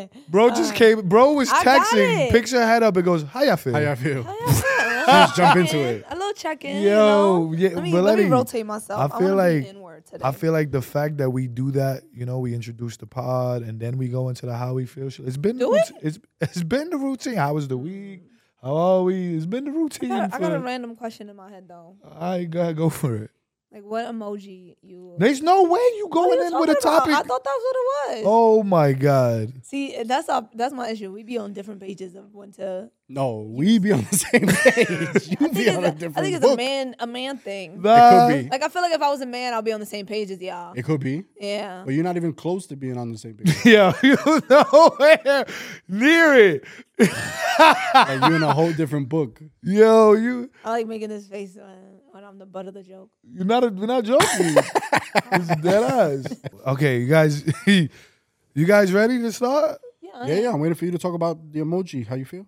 Bro just came. Bro was I got texting. it. Picks her head up and goes, "How y'all feel?" How y'all feel? Just jump into it. A little check-in. Yo, you yeah, know? but let me Lenny, rotate myself. I feel wanna be like- inward today. I feel like the fact that we do that, we introduce the pod and then we go into the how we feel. It's been Do it? It's been the routine. How was the week? How are we? It's been the routine. I got a random question in my head though. I gotta go for it. Like what emoji you? There's no way you What are going you in with a talking about? topic. I thought that's what it was. Oh my god. See, that's my issue. We be on different pages of when to. No, we be on the same page. You be on a different I think it's book. a man thing. Nah. It could be. Like I feel like if I was a man, I'll be on the same page as y'all. It could be. Yeah. But you're not even close to being on the same page. Yeah, you nowhere near it. Like you're in a whole different book. Yo, you. I like making this face when I'm the butt of the joke. We're not joking. It's dead ass. Okay, you guys ready to start? Yeah, I'm waiting for you to talk about the emoji. How you feel?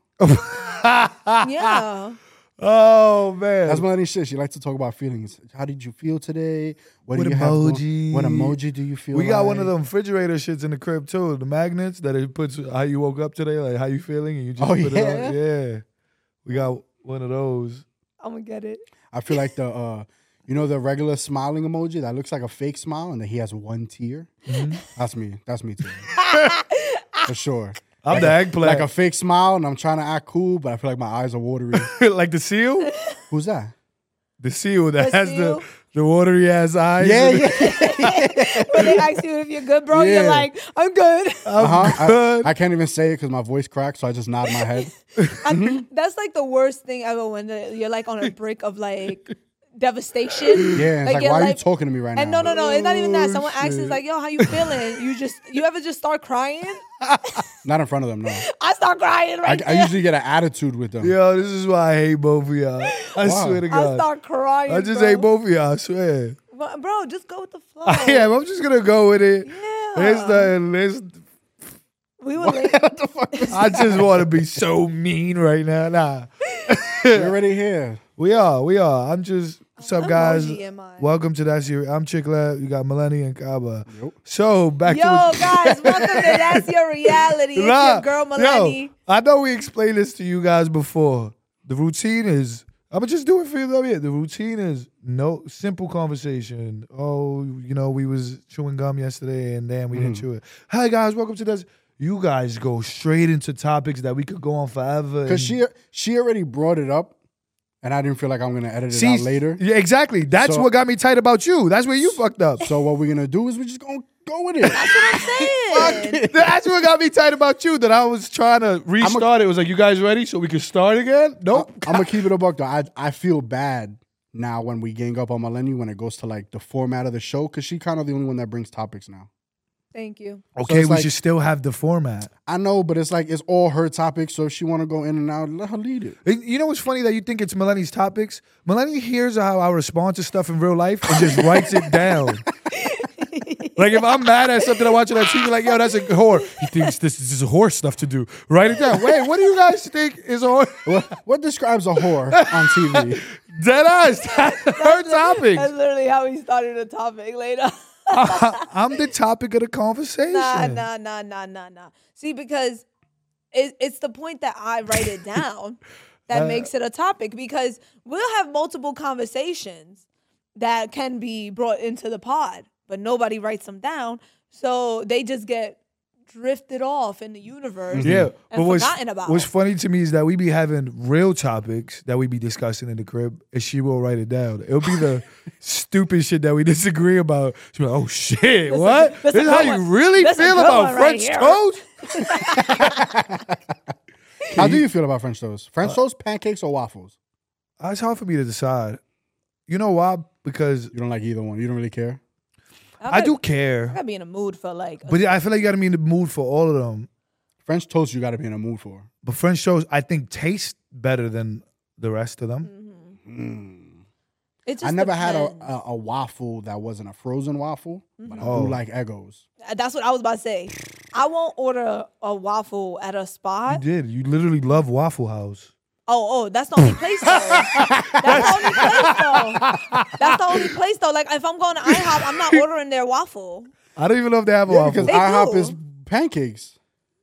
Yeah. Oh man, That's Melanie shit. She likes to talk about feelings. How did you feel today? What What do you have emoji? What emoji do you feel? we got like? one of them refrigerator shits in the crib too. The magnets that it puts how you woke up today, like how you feeling, and you just Oh, put it yeah? on. Yeah, we got one of those. I'm gonna get it. I feel like the the regular smiling emoji that looks like a fake smile and then he has one tear. Mm-hmm. That's me too. For sure. I'm the eggplant, Like a fake smile and I'm trying to act cool, but I feel like my eyes are watery. like the seal. Who's that? The seal that The has seal? the watery ass eyes. Yeah. When they ask you if you're good, bro, Yeah. you're like, I'm good. I'm good. I can't even say it because my voice cracks, so I just nod my head. That's like the worst thing ever when you're like on a brick of like devastation. Yeah, it's like you're why are you talking to me right And now? no, it's not even that. Someone asks, shit. is like, yo, how you feeling? You ever just start crying? Not in front of them, no. I start crying right I there. usually get an attitude with them. Yo, this is why I hate both of y'all. I Wow. swear to I God. start crying. I just bro. hate both of y'all, I swear. But, bro, just go with the flow. Yeah, I'm just gonna go with it. Yeah. We were late. I just want to be so mean right now. Nah. You're already here. We are. I'm just, what's up, What guys? emoji am I? Welcome to That's Your, I'm Chick Lab. You got Melanie and Kaba. Yep. So, back Yo, to what, guys, welcome to That's Your Reality. It's your girl, Melanie. Yo, I know we explained this to you guys before. The routine is, I'm going to just do it for you though. Yeah, the routine is no simple conversation. Oh, we was chewing gum yesterday and then we didn't chew it. Hi, guys, welcome to this. You guys go straight into topics that we could go on forever. Because and- she already brought it up, and I didn't feel like I'm going to edit it out later. Yeah, exactly. That's So- what got me tight about you. That's where you fucked up. So what we're going to do is we're just going to go with it. That's what I'm saying. That's what got me tight about you. That I was trying to restart it. It was like, you guys ready? So we can start again? Nope. I'm going to keep it a buck, though. I feel bad now when we gang up on Melanie when it goes to, like, the format of the show, because she kind of the only one that brings topics now. Thank you. Okay, it's we like- should still have the format. I know, but it's like it's all her topics, so if she want to go in and out, let her lead it. And you know what's funny that you think it's Melanie's topics? Melanie hears how I respond to stuff in real life and just writes it down. Like if I'm mad at something I watch on TV, like, yo, that's a whore. He thinks this is whore stuff to do. Write it down. Wait, what do you guys think is whore? What describes a whore on TV? Dead eyes. That's her topic. That's literally how we started the topic later. I'm the topic of the conversation. Nah. See, because it's the point that I write it down that makes it a topic, because we'll have multiple conversations that can be brought into the pod, but nobody writes them down. So they just get drifted off in the universe Yeah, and but forgotten about. what's funny to me is that we be having real topics that we be discussing in the crib, and she will write it down. It'll be the stupid shit that we disagree about. She'll be like, oh shit, what? this This is a how good you one. really This a feel good about one right French here. toast? How do you feel about French toast? French toast, pancakes, or waffles? It's hard for me to decide. You know why? Because You don't like either one. You don't really care. I do I care, gotta be in a mood for like. but I feel like you got to be in the mood for all of them. French toast, you got to be in a mood for. But French toast, I think, taste better than the rest of them. It just I never had depends. a waffle that wasn't a frozen waffle, but I Oh. do like Eggos. That's what I was about to say. I won't order a waffle at a You spot. did. You literally love Waffle House. Oh, that's the only place though. That's the only place though. That's the only place though. Like if I'm going to IHOP, I'm not ordering their waffle. I don't even know if they have a Yeah, waffle. because They IHOP do. is pancakes.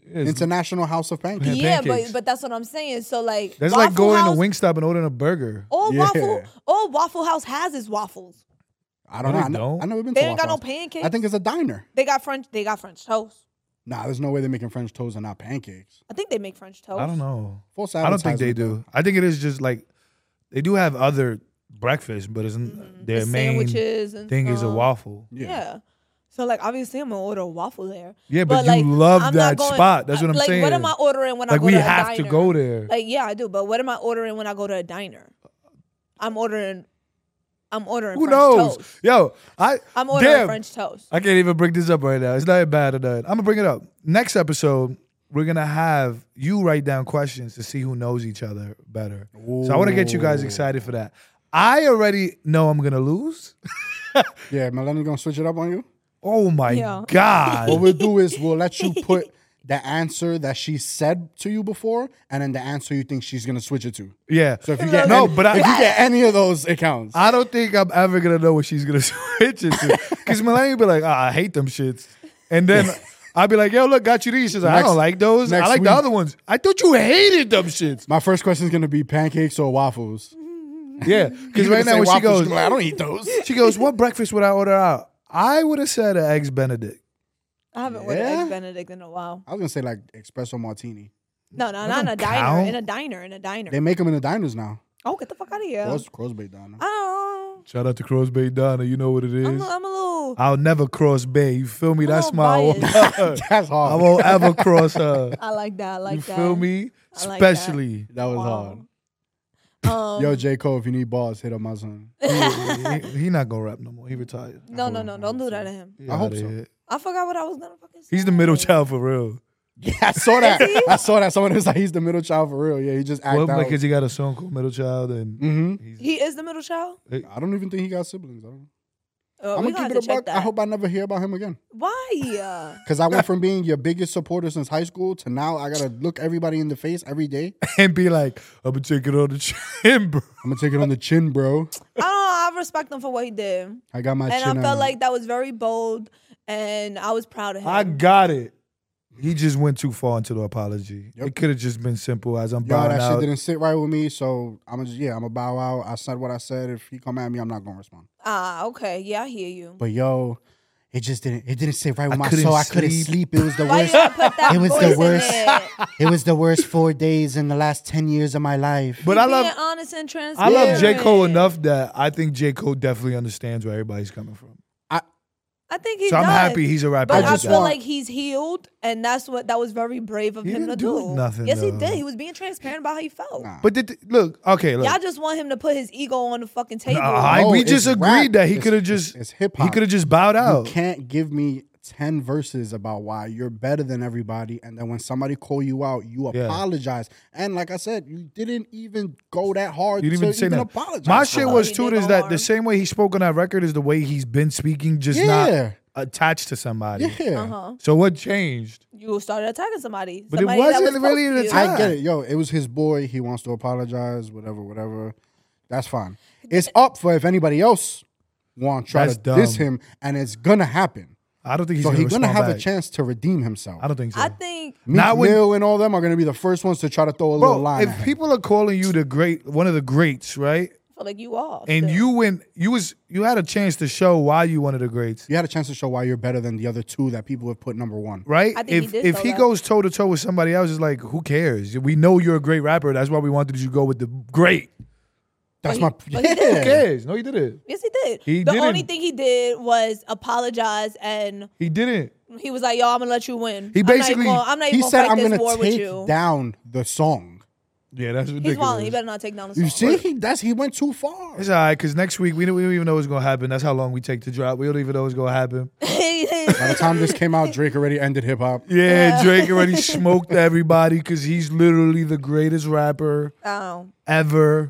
It's- International House of Pancakes. Yeah, pancakes. but that's what I'm saying. So like, That's like Waffle going House, to Wingstop and ordering a burger. All Yeah. Waffle House has is waffles. I don't No, know. they don't. I never been They to ain't got no Waffle House. pancakes. I think it's a diner. They got French toast. Nah, there's no way they're making French toast and not pancakes. I think they make French toast. I don't know. False I don't think they advertisement, do. I think it is just like they do have other breakfast, but isn't their The main sandwiches and thing is a stuff. waffle. Yeah. So like obviously I'm gonna order a waffle there. Yeah, but you like, love I'm that not going- spot. That's what I'm like, saying. What am I ordering when I Like go we to a have diner? to go there. Like yeah, I do. But what am I ordering when I go to a diner? I'm ordering Who French knows? toast. Yo, I'm ordering damn. French toast. I can't even bring this up right now. It's not bad or nothing. I'm gonna bring it up. Next episode, we're gonna have you write down questions to see who knows each other better. So I want to get you guys excited for that. I already know I'm gonna lose. Yeah, Melanie gonna switch it up on you? Oh my Yeah. What god! we'll do is we'll let you put the answer that she said to you before, and then the answer you think she's gonna switch it to. Yeah. So if you get No, any, but if you get any of those accounts, I don't think I'm ever gonna know what she's gonna switch it to. Because Melanie be like, I hate them shits. And then I'll be like, yo, look, got you these. She's like, I Next- don't like those. I next like the week. other ones. I thought you hated them shits. my first question is gonna be pancakes or waffles. Yeah. Because You're right gonna now say when she waffles, goes, she's like, I don't eat those. she goes, what breakfast would I order out? I would have said an eggs Benedict. I haven't ordered Yeah? eggs Benedict in a while. I was gonna say like espresso martini. No, not in a don't diner. count. In a diner. They make them in the diners now. Oh, get the fuck out of here. Crosby diner. Oh, Shout out to Cross Bay Donna. You know what it is. I'm a little. I'll never cross Bay. You feel me? I'm a That's little my. biased. That's I hard. won't ever cross her. I like that. I like You that. feel me? I like that. Especially. That was Wow. hard. Yo, J. Cole, if you need bars, hit up my son. he not gonna rap no more. He retired. no, don't do that to him. He I hope outta so. here. I forgot what I was gonna fucking say. He's the middle child for real. Yeah, I saw that. Is he? I saw that. Someone was like, he's the middle child for real. Yeah, he just acted Well, out. because he got a song called Middle Child, and Mm-hmm. He is the middle child. I don't even think he got siblings. I don't know. Oh, I'm we gonna gonna keep it have a to check buck. that. I hope I never hear about him again. Why? Because I went from being your biggest supporter since high school to now I gotta look everybody in the face every day. and be like, I'm gonna take it on the chin, bro. I'm gonna take it on the chin, bro. I don't know. I respect him for what he did, I got my and chin I felt out. like that was very bold, and I was proud of him. I got it. He just went too far into the apology. Yep. It could have just been simple as I'm Yo, bowing that shit out. didn't sit right with me, so I'm gonna bow out. I said what I said. If he come at me, I'm not gonna respond. Okay, yeah, I hear you. But yo, it didn't sit right with I my couldn't soul. I couldn't sleep. sleep. It was the Why worst. you gotta put that It was the voice in worst. there? It was the worst 4 days in the last 10 years of my life. But He I love being honest and I transparent. love J. Cole enough that I think J. Cole definitely understands where everybody's coming from. I think he So I'm does. happy he's a rapper. But I I, just feel want- like he's healed, and that was very brave of He him to didn't do nothing, Yes, he though. did. He was being transparent about how he felt. Nah. But look, okay, look. Y'all just want him to put his ego on the fucking table. No, we it's just agreed rap. that he It's- could have just it's hip he hop. could have just bowed You out. can't give me 10 verses about why you're better than everybody, and then when somebody call you out, you Yeah. apologize. And like I said, you didn't even go that hard You didn't to even say even that. apologize. My for shit it. was he too did is go that hard. the same way he spoke on that record is the way he's been speaking, just Yeah. not attached to somebody. Yeah. Uh-huh. So what changed? You started attacking somebody. But it Somebody that wasn't was really close the to you. time. I get it. Yo, it was his boy. He wants to apologize, whatever. That's fine. It's up for if anybody else want to try That's to diss dumb. him, and it's going to happen. I don't think he's So gonna he's going to respond have a back. chance to redeem himself. I don't think so. I think Meek Not when- Mill and all them are going to be the first ones to try to throw a little Bro, line at if him. people are calling you one of the greats, right? I feel like you are. And still. you had a chance to show why you one of the greats, You had a chance to show why you're better than the other two that people have put number one. right? I think he did if show he that. goes toe to toe with somebody else, it's like who cares? We know you're a great rapper. That's why we wanted you to go with the great. That's But he- my but he did. Who cares? No, he didn't. Yes, he did. He the didn't. only thing he did was apologize, and He didn't. he was like, "Yo, I'm gonna let you win." He basically- I'm not even He gonna said, fight "I'm this going war to with take you." down the song." Yeah, that's ridiculous. He's wilding. He better not take down the song. You see, he went too far. It's all right, because next week we don't even know what's going to happen. That's how long we take to drop. We don't even know what's going to happen. By the time this came out, Drake already ended hip hop. Yeah, Drake already smoked everybody because he's literally the greatest rapper Oh. ever.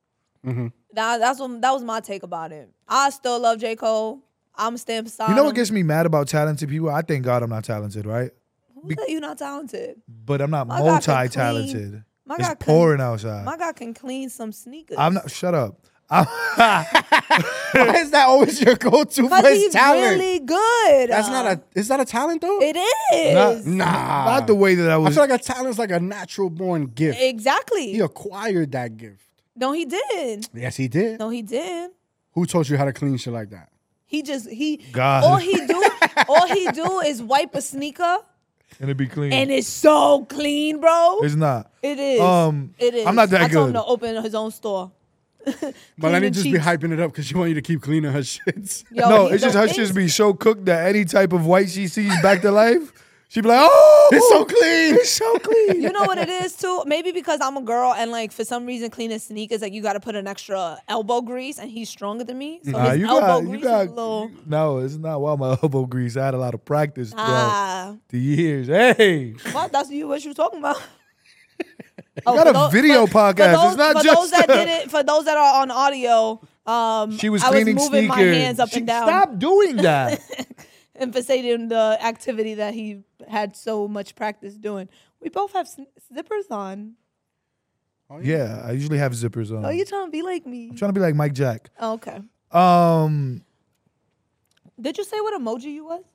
That was my take about it. I still love J. Cole. I'm staying beside You know what him. gets me mad about talented people? I thank God I'm not talented, right? Who said you not talented? But I'm not My God can multi-talented. My It's guy can- pouring outside. My guy can clean some sneakers. I'm not. Shut up. Why is that always your go-to for Because his he's talent? really good. That's not a. Is that a talent though? It is. Not the way that I I was. feel like a talent is like a natural born gift. Exactly. He acquired that gift. No, he did. Yes, he did. No, he did. Who taught you how to clean shit like that? God. all he do is wipe a sneaker and it be clean. and it's so clean, bro. It's not. It is. It is. I'm not that I told him good. to open his own store. But let me Cleaning just be cheeks. hyping it up because she want you to keep cleaning her shits. Yo, No, he- it's just the her things- just be so cooked that any type of white she sees back to life, she be like, oh, It's so clean. It's so clean. You know what it is too? Maybe because I'm a girl and like for some reason cleaning sneakers, like you got to put an extra elbow grease, and he's stronger than me, so his elbow grease is a little. No, it's not why my elbow grease. I had a lot of practice throughout Ah, the years. Hey, what? That's what you talking about? got a video podcast. It's not for just those that did it. For those that are on audio, she was I cleaning was moving sneakers. my hands up and down, Stop doing that. emphasizing the activity that he had so much practice doing. We both have zippers on. Yeah, I usually have zippers on. Oh, you trying to be like me? I'm trying to be like Mike Jack. Oh, okay. Did you say what emoji you was?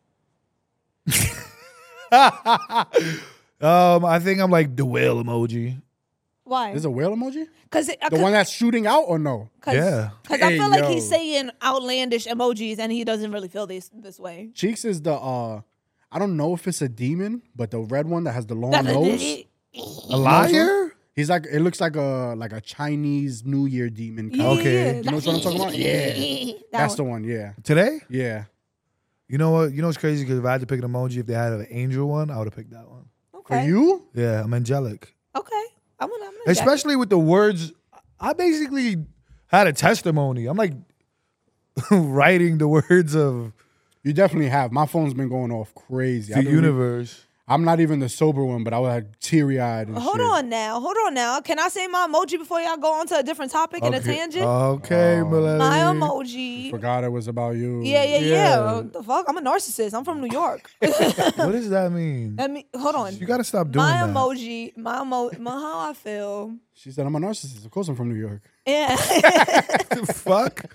I think I'm like the whale emoji. Why? There's a whale emoji? Because The one that's shooting out or no? Yeah. Because I Hey, feel like yo. he's saying outlandish emojis and he doesn't really feel this way. Cheeks is the I don't know if it's a demon, but the red one that has the long nose. A liar? He's like it looks like a Chinese New Year demon. Kind Okay. You know what I'm talking about? Yeah. That's the one. Yeah. Today? Yeah. You know what? You know what's crazy? Because if I had to pick an emoji, if they had an angel one, I would have picked that one. For Okay. you? Yeah, I'm angelic. Okay. I'm gonna Especially with the words. I basically had a testimony. I'm like writing the words of You definitely have. My phone's been going off crazy. the universe. I'm not even the sober one, but I was like teary-eyed and Hold shit. on now. Can I say my emoji before y'all go on to a different topic and a tangent? Okay, Melanie. My emoji. Forgot it was about you. Yeah. What the fuck? I'm a narcissist. I'm from New York. What does that mean? Hold on. You gotta stop doing My that. emoji, my how I feel. She said I'm a narcissist. Of course I'm from New York. Yeah. The fuck?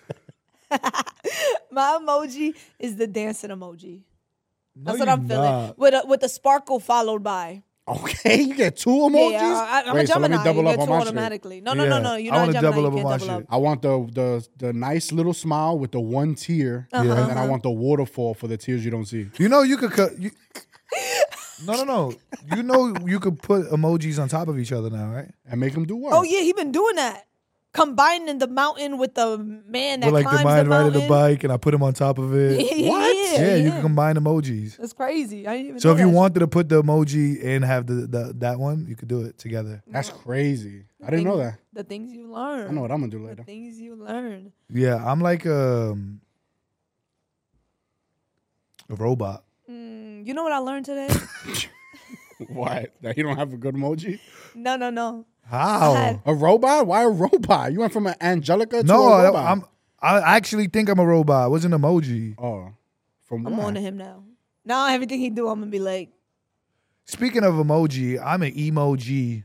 My emoji is the dancing emoji. No, That's what you're I'm feeling. not. With the sparkle followed by. Okay, you get two emojis? Yeah, I'm a Wait, so let me Gemini. double You up get on two my shit. automatically. No. Yeah, You're I not wanna a Gemini. double You up on can't my double up. shit. I want the nice little smile with the one tear, and then I want the waterfall for the tears you don't see. You know you could cut. No. You know you could put emojis on top of each other now, right? And make them do what? Oh yeah, he been doing that. Combining the mountain with the man that With like climbs the mind mountain. riding the bike, and I put him on top of it. What? Yeah, you can combine emojis. That's crazy. I didn't even So know if you that. wanted to put the emoji and have the that one, you could do it together. That's crazy. I didn't know that. The things you learn. I know what I'm gonna do The later. things you learn. Yeah, I'm like a robot. You know what I learned today? Why? That you don't have a good emoji? No. How? had- A robot? Why a robot? You went from an Angelica to No, a robot. I actually think I'm a robot. It wasn't an emoji. Oh, from I'm what? on to him now. Now everything he do, I'm gonna be like, Speaking of emoji, I'm an emoji.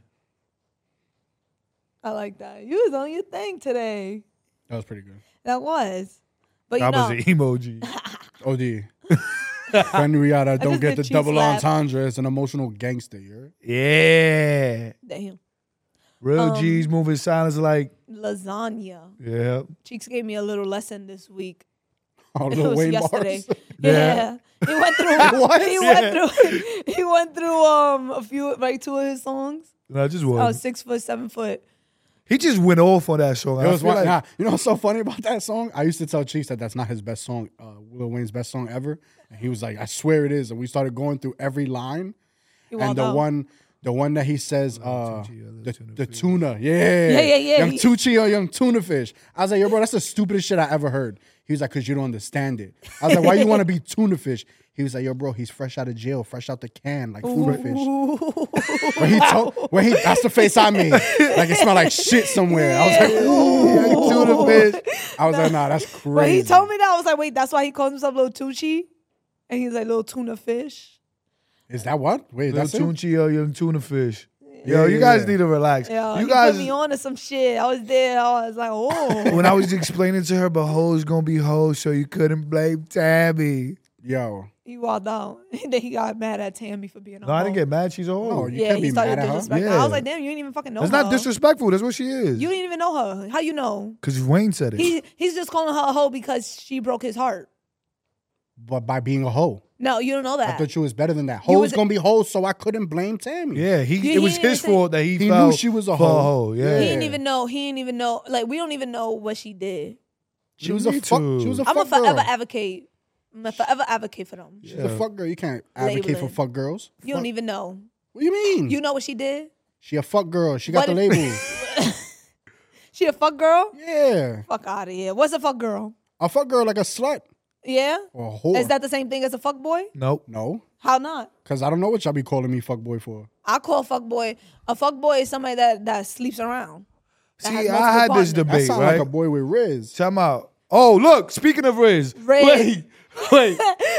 I like that. You was on your thing today. That was pretty good. That was. But you I know, was an emoji. OD. Henrietta, don't just get did the cheek double slap. entendre. It's an emotional gangster. You Yeah. damn. Real G's moving silence like, Lasagna. yeah. Cheeks gave me a little lesson this week. Oh, It Lil was Wayne yesterday. bars. Yeah. He went through What? he went through a few like two of his songs. No, just Oh, one. 6 foot, 7 foot. He just went off on that song. It I was feel one, like, nah, you know what's so funny about that song? I used to tell Cheeks that that's not his best song, Lil Wayne's best song ever. And he was like, I swear it is. And we started going through every line. He And walked the out. one that he says, Tucci, the tuna. Yeah. Yeah. Young Tucci or young tuna fish. I was like, yo, bro, that's the stupidest shit I ever heard. He was like, because you don't understand it. I was like, why you want to be tuna fish? He was like, yo, bro, he's fresh out of jail, fresh out the can, like tuna fish. That's the face I made. Like it smelled like shit somewhere. I was like, ooh, tuna fish. I was like, nah, that's crazy. When he told me that, I was like, wait, that's why he calls himself Little Tucci? And he's like, Little Tuna Fish. Is that what? Wait, Little that's it? Tunchi or young tuna fish. Yo, you guys need to relax. Yo, you he guys, put me on to some shit. I was there. I was like, oh. when I was explaining to her, but hoes gonna be hoes, so you couldn't blame Tammy. Yo. He walked out. And then he got mad at Tammy for being a No, I didn't hoe. get mad. She's a hoe. No, you Yeah, can't he be started mad at her. disrespecting. Yeah. I was like, damn, you didn't even fucking know That's her. not disrespectful. That's what she is. You didn't even know her. How you know? Because Wayne said it. He's just calling her a hoe because she broke his heart. But by being a hoe. No, you don't know I that. thought you was better than that. You Hoes was- gonna be hoes, so I couldn't blame Tammy. Yeah, He it was didn't his say- fault that he He fell knew she was a for hoe. Yeah. He didn't even know. He didn't even know. Like, we don't even know what she did. She was a Me fuck. too. She was a I'm fuck a forever girl. advocate. I'm a forever advocate for them. She's a fuck girl. You can't advocate Label for it. fuck girls. You don't even know. What do you mean? You know what she did? She a fuck girl. She got What the if- label. She a fuck girl? Yeah. Fuck out of here. What's a fuck girl? A fuck girl like a slut Yeah? or a whore. Is that the same thing as a fuck boy? Nope. No. How not? Because I don't know what y'all be calling me fuck boy for. I call fuck boy. A fuck boy is somebody that sleeps around. That See, has I multiple had this partners. That debate, sound right? like a boy with Riz. Time out. Oh, look, speaking of Riz. Riz. Wait,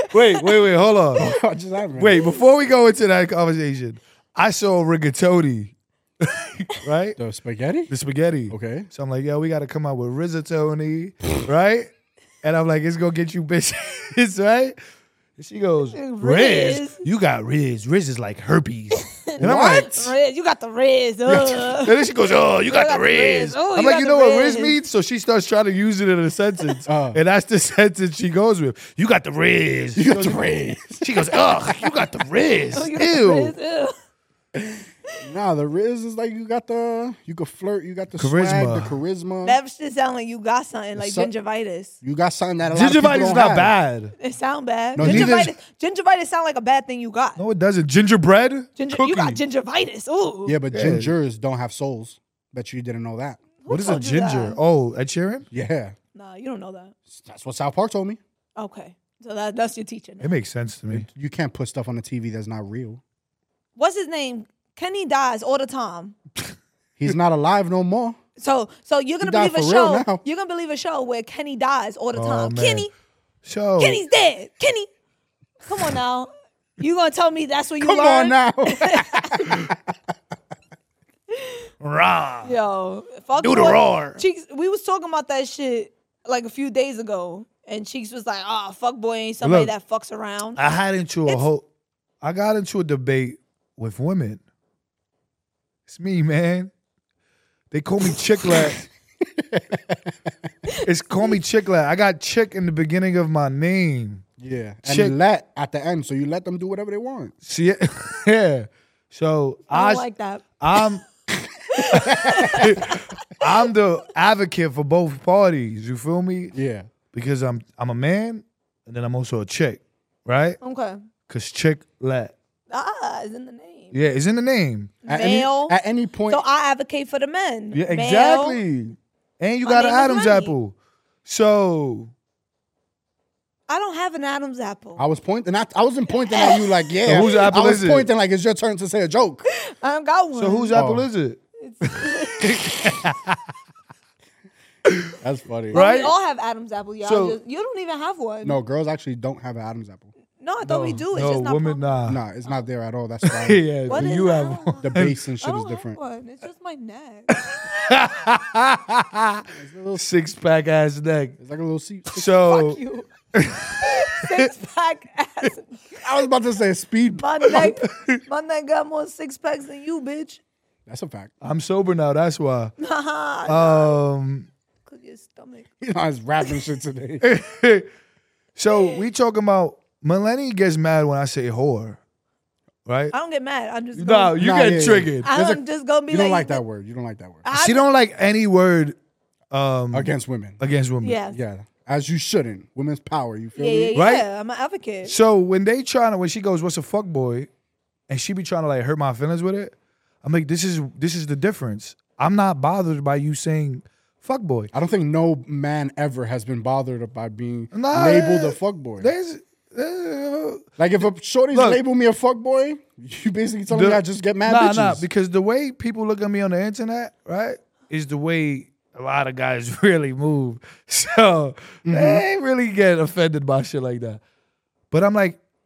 hold on. What just happened? Wait, before we go into that conversation, I saw rigatoni, right? The spaghetti? The spaghetti. Okay. So I'm like, yo, we got to come out with rigatoni, right? And I'm like, it's going to get you bitches, right? And she goes, Riz? Riz. You got Riz. Riz is like herpes. And I'm like, Riz, you got the Riz. and then she goes, oh, you got the Riz. Oh, I'm you like, got you the know what Riz Riz. means? So she starts trying to use it in a sentence. And that's the sentence she goes with. You got the Riz. You got the Riz. She goes, ugh, you got the Riz. Oh, you got the Ew. Riz, ew. Nah, the Riz is like you could flirt, you got the Charisma. swag, the charisma. That shit sound like you got something like So- gingivitis. You got something that a lot of people Gingivitis don't is not have. bad. It sound bad. No, neither is- Gingivitis sound like a bad thing you got. No, it doesn't. Gingerbread? You got gingivitis. Ooh. Yeah, but Yeah. gingers don't have souls. Bet you didn't know that. What is a told you that? ginger? Oh, Ed Sheeran? Yeah. Nah, you don't know that. That's what South Park told me. Okay. So that's your teacher. now. It makes sense to me. You can't put stuff on the TV that's not real. What's his name? Kenny dies all the time. He's not alive no more. So you're gonna died believe a for real show. now. You're gonna believe a show where Kenny dies all the time. man. So, Kenny's dead. Kenny. Come on now. You gonna tell me that's what you Come learned? on now. rah. Yo, fuck Do the boy. roar. Cheeks, we was talking about that shit like a few days ago, and Cheeks was like, "Ah, fuck boy ain't somebody Look. that fucks around." I got into a debate with women. It's me, man. They call me Chicklet. It's call me Chicklet. I got chick in the beginning of my name. Yeah. Chick- And let at the end. So you let them do whatever they want. See it? Yeah. So I don't like that. I'm I'm the advocate for both parties. You feel me? Yeah. Because I'm a man and then I'm also a chick, right? Okay. Cause Chicklet. It's in the name. Yeah, it's in the name. Male. At any point. So I advocate for the men. Yeah, Male. exactly. And you My got an name is Adam's Lenny. apple. So I don't have an Adam's apple. I was pointing. I wasn't pointing at you like, yeah. So whose apple I was is it? pointing like it's your turn to say a joke. I don't got one. so whose apple is it? That's funny. Right? We all have Adam's apple, y'all. So- You don't even have one. No, girls actually don't have an Adam's apple. No, I thought we do. It's no, just not women, nah. Nah, it's not there at all. That's why Yeah, What do is you that? have one? the base and I shit is don't different. have one. It's just my neck. Six pack ass neck. It's like a little seat. So Fuck you. Six pack ass. I was about to say speed. My neck got more six packs than you, bitch. That's a fact. I'm sober now, that's why. Cause your stomach. You know, I was rapping shit today. So we talking about Melanie gets mad when I say whore. Right? I don't get mad. I'm just No, gonna, you Nah, get yeah, yeah. triggered. I'm just gonna be You like, don't like that word. You don't like that word. She don't like any word Against women. against women. Yeah. Yeah. As you shouldn't. Women's power. You feel Yeah, me? yeah, Right? yeah. I'm an advocate. So when she goes, what's a fuck boy? And she be trying to like hurt my feelings with it. I'm like, this is the difference. I'm not bothered by you saying fuck boy. I don't think no man ever has been bothered by being Nah, labeled a fuckboy. There's Like if a shorty's Look. label me a fuckboy, you basically telling me I just get mad bitches. Nah, because the way people look at me on the internet, right, is the way a lot of guys really move. So they ain't really get offended by shit like that. But I'm like,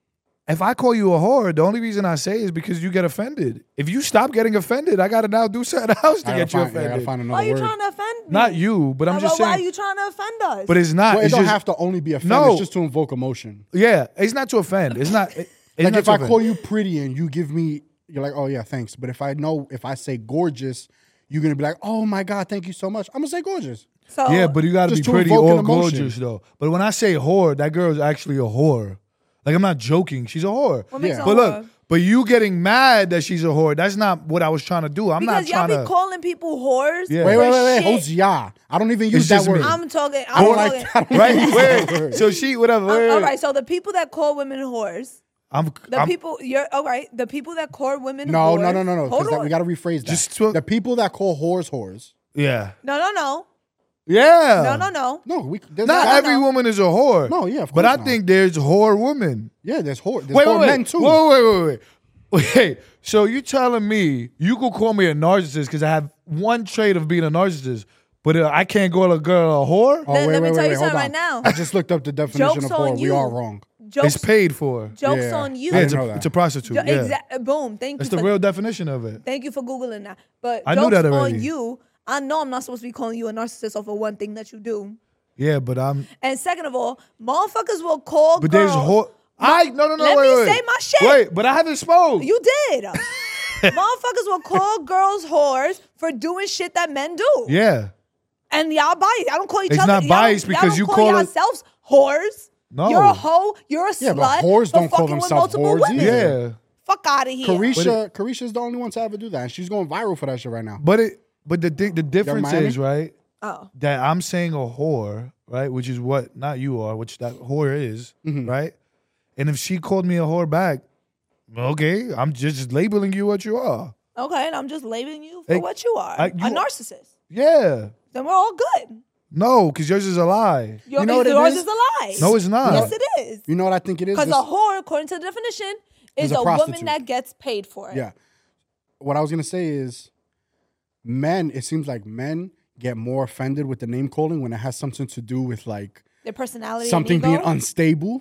if I call you a whore, the only reason I say is because you get offended. If you stop getting offended, I gotta now do something else to get you I offended. gotta find Why another are you word. trying to offend me? Not you, but I'm just Why are saying. you trying to offend us? But it's not. Well, it It's don't just, have to only be offend. No. It's just to invoke emotion. yeah, it's not to offend. It's not. It's Like not if to I offend. call you pretty and you give me, you're like, oh yeah, thanks. But if I say gorgeous, you're gonna be like, oh my God, thank you so much. I'm gonna say gorgeous. so Yeah, but you gotta be Just to pretty invoke or an emotion. gorgeous though. But when I say whore, that girl's actually a whore. Like I'm not joking. She's a whore. what makes Yeah. a But whore? look, but you getting mad that she's a whore, that's not what I was trying to do. I'm because not y'all trying be to. calling people whores. Yeah. for Wait. shit. Hosea. I don't even use It's that just word. me. I'm talking. I don't talking. like. I don't Right? use that word. Wait. So she, whatever. Wait, All wait. right. So the people that call women whores, I'm people. You're all right. The people that call women No. whores. Hold Hold on. we gotta rephrase that. Just to- the people that call whores. Yeah. No. Yeah. No. No, there's Not guys- every woman is a whore. No, yeah, of But course I not. think there's whore women. Yeah, there's whore. There's Wait, whore wait, men wait. too. Wait. So you telling me you could call me a narcissist because I have one trait of being a narcissist, but I can't call a girl a whore? Oh, Let me tell you hold something on. right now. I just looked up the definition Joke's of on whore. We you. are wrong. Jokes. It's paid for. Jokes Yeah. on you. I Yeah, didn't know that. it's a prostitute. Yeah. Boom. Thank That's you. the for, real definition of it. Thank you for googling that. But I knew jokes that on already. you. I know I'm not supposed to be calling you a narcissist over one thing that you do. Yeah, but I'm. And second of all, motherfuckers will call But girls. there's whore. No. Let wait, me wait. say my shit. Wait, but I haven't spoke. You did. Motherfuckers will call girls whores for doing shit that men do. Yeah. And y'all biased. I don't call each It's other. not y'all- biased y'all because don't you call call it- yourselves whores. No. You're a hoe. You're a Yeah, slut. but whores for don't call fucking with themselves multiple whores women. either. Yeah. Fuck out of here. Carisha's the only one to ever do that, and she's going viral for that shit right now. But the difference Miami? is, right, Oh. that I'm saying a whore, right, which is what not you are, which that whore is, Mm-hmm. right? And if she called me a whore back, okay, I'm just labeling you what you are. Okay, and I'm just labeling you for Hey, what you are. you- A narcissist. Yeah. Then we're all good. No, because yours is a lie. Your, know what it yours is? is a lie. No, it's not. Yes, it is. You know what I think it is? Because This- a whore, according to the definition, is Is a a woman prostitute. that gets paid for it. Yeah. What I was gonna say is, men. It seems like men get more offended with the name calling when it has something to do with like Their personality. something and being ego. unstable,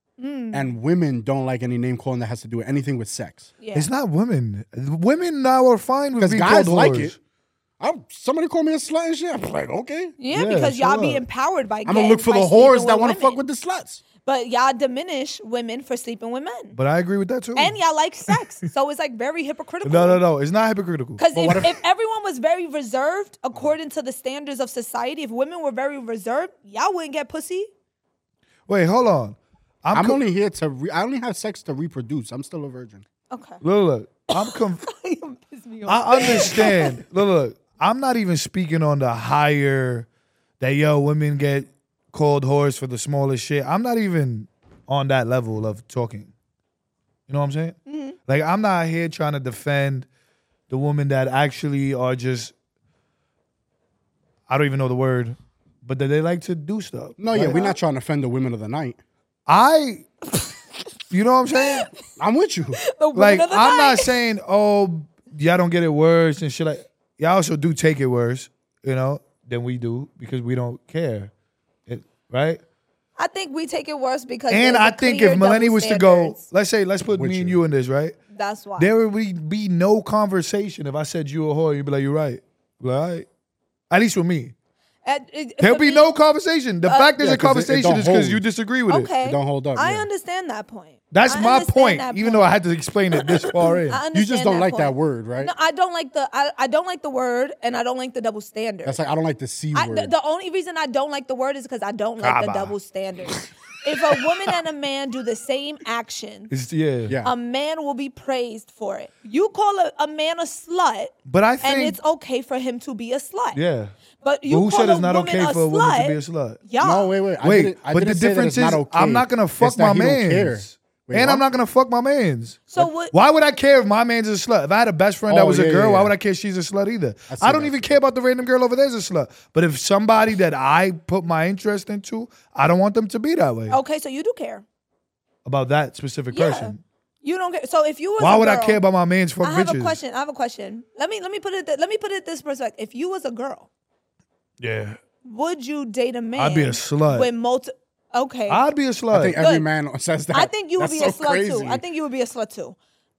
and women don't like any name calling that has to do with anything with sex. Yeah. It's not women. Women now are fine with Because being guys called like whores. it. Somebody call me a slut and shit. I'm like, okay. Yeah, Yeah, because y'all shut be up. empowered by I'm gonna look for by the sleeping whores that want want to fuck with the sluts. But y'all diminish women for sleeping with men. But I agree with that too. And y'all like sex. So it's like very hypocritical. No. It's not hypocritical. Because But what if everyone was very reserved according to the standards of society, if women were very reserved, y'all wouldn't get pussy. Wait, hold on. I'm only here to. I only have sex to reproduce. I'm still a virgin. Okay. Look. I'm You piss me off. I understand. Look. I'm not even speaking on the higher that women get called whores for the smallest shit. I'm not even on that level of talking. You know what I'm saying? Mm-hmm. Like I'm not here trying to defend the women that actually are just I don't even know the word, but that they like to do stuff. No, yeah, Like, we're not trying to offend the women of the night. you know what I'm saying? I'm with you. The women Like of the I'm night. not saying, oh, y'all don't get it worse and shit. Like y'all also do take it worse, than we do because we don't care, right? I think we take it worse because And there's I a think clear if Melanie double was to go, standards. let's put With me and you. you in this, right? That's why. There would be no conversation if I said you a whore. You'd be like, you're right. Like, all right. At least with me. There'll For be me- no conversation. The fact there's yeah, a 'cause it conversation don't is because hold. you disagree with it. Okay. It don't hold up, I yeah. understand that point. That's I my understand point, that even point. though I had to explain it this far in. I You just understand don't like that point. word, right? No, I don't like I don't like the word, and I don't like the double standard. That's like I don't like the C word. The only reason I don't like the word is because I don't like the Kaba. double standard. If a woman and a man do the same action, Yeah. a man will be praised for it. You call a man a slut, But I and think, it's okay for him to be a slut. yeah. But you But who call said a it's not woman okay a for a woman to be a slut, slut? Yeah. No, wait. Wait, I but didn't the say that difference it's is not okay. I'm not gonna It's fuck that my he don't care. mans. Wait, And what? I'm not gonna fuck my mans. So what? Why would I care if my man's a slut? If I had a best friend that Oh, was a yeah, girl, yeah, why yeah. would I care she's a slut either? see I don't that. even care about the random girl over there's a slut. But if somebody that I put my interest into, I don't want them to be that way. Okay, so you do care. About that specific Yeah. person. You don't care. So if you was Why a would I girl- care about my man's fuck I have bitches? a question. I have a question. Let me put it this perspective. If you was a girl, Yeah. would you date a man? I'd be a slut. With Okay. I'd be a slut. I think every Good. man says that. I think you would That's be a so slut crazy. too. I think you would be a slut too.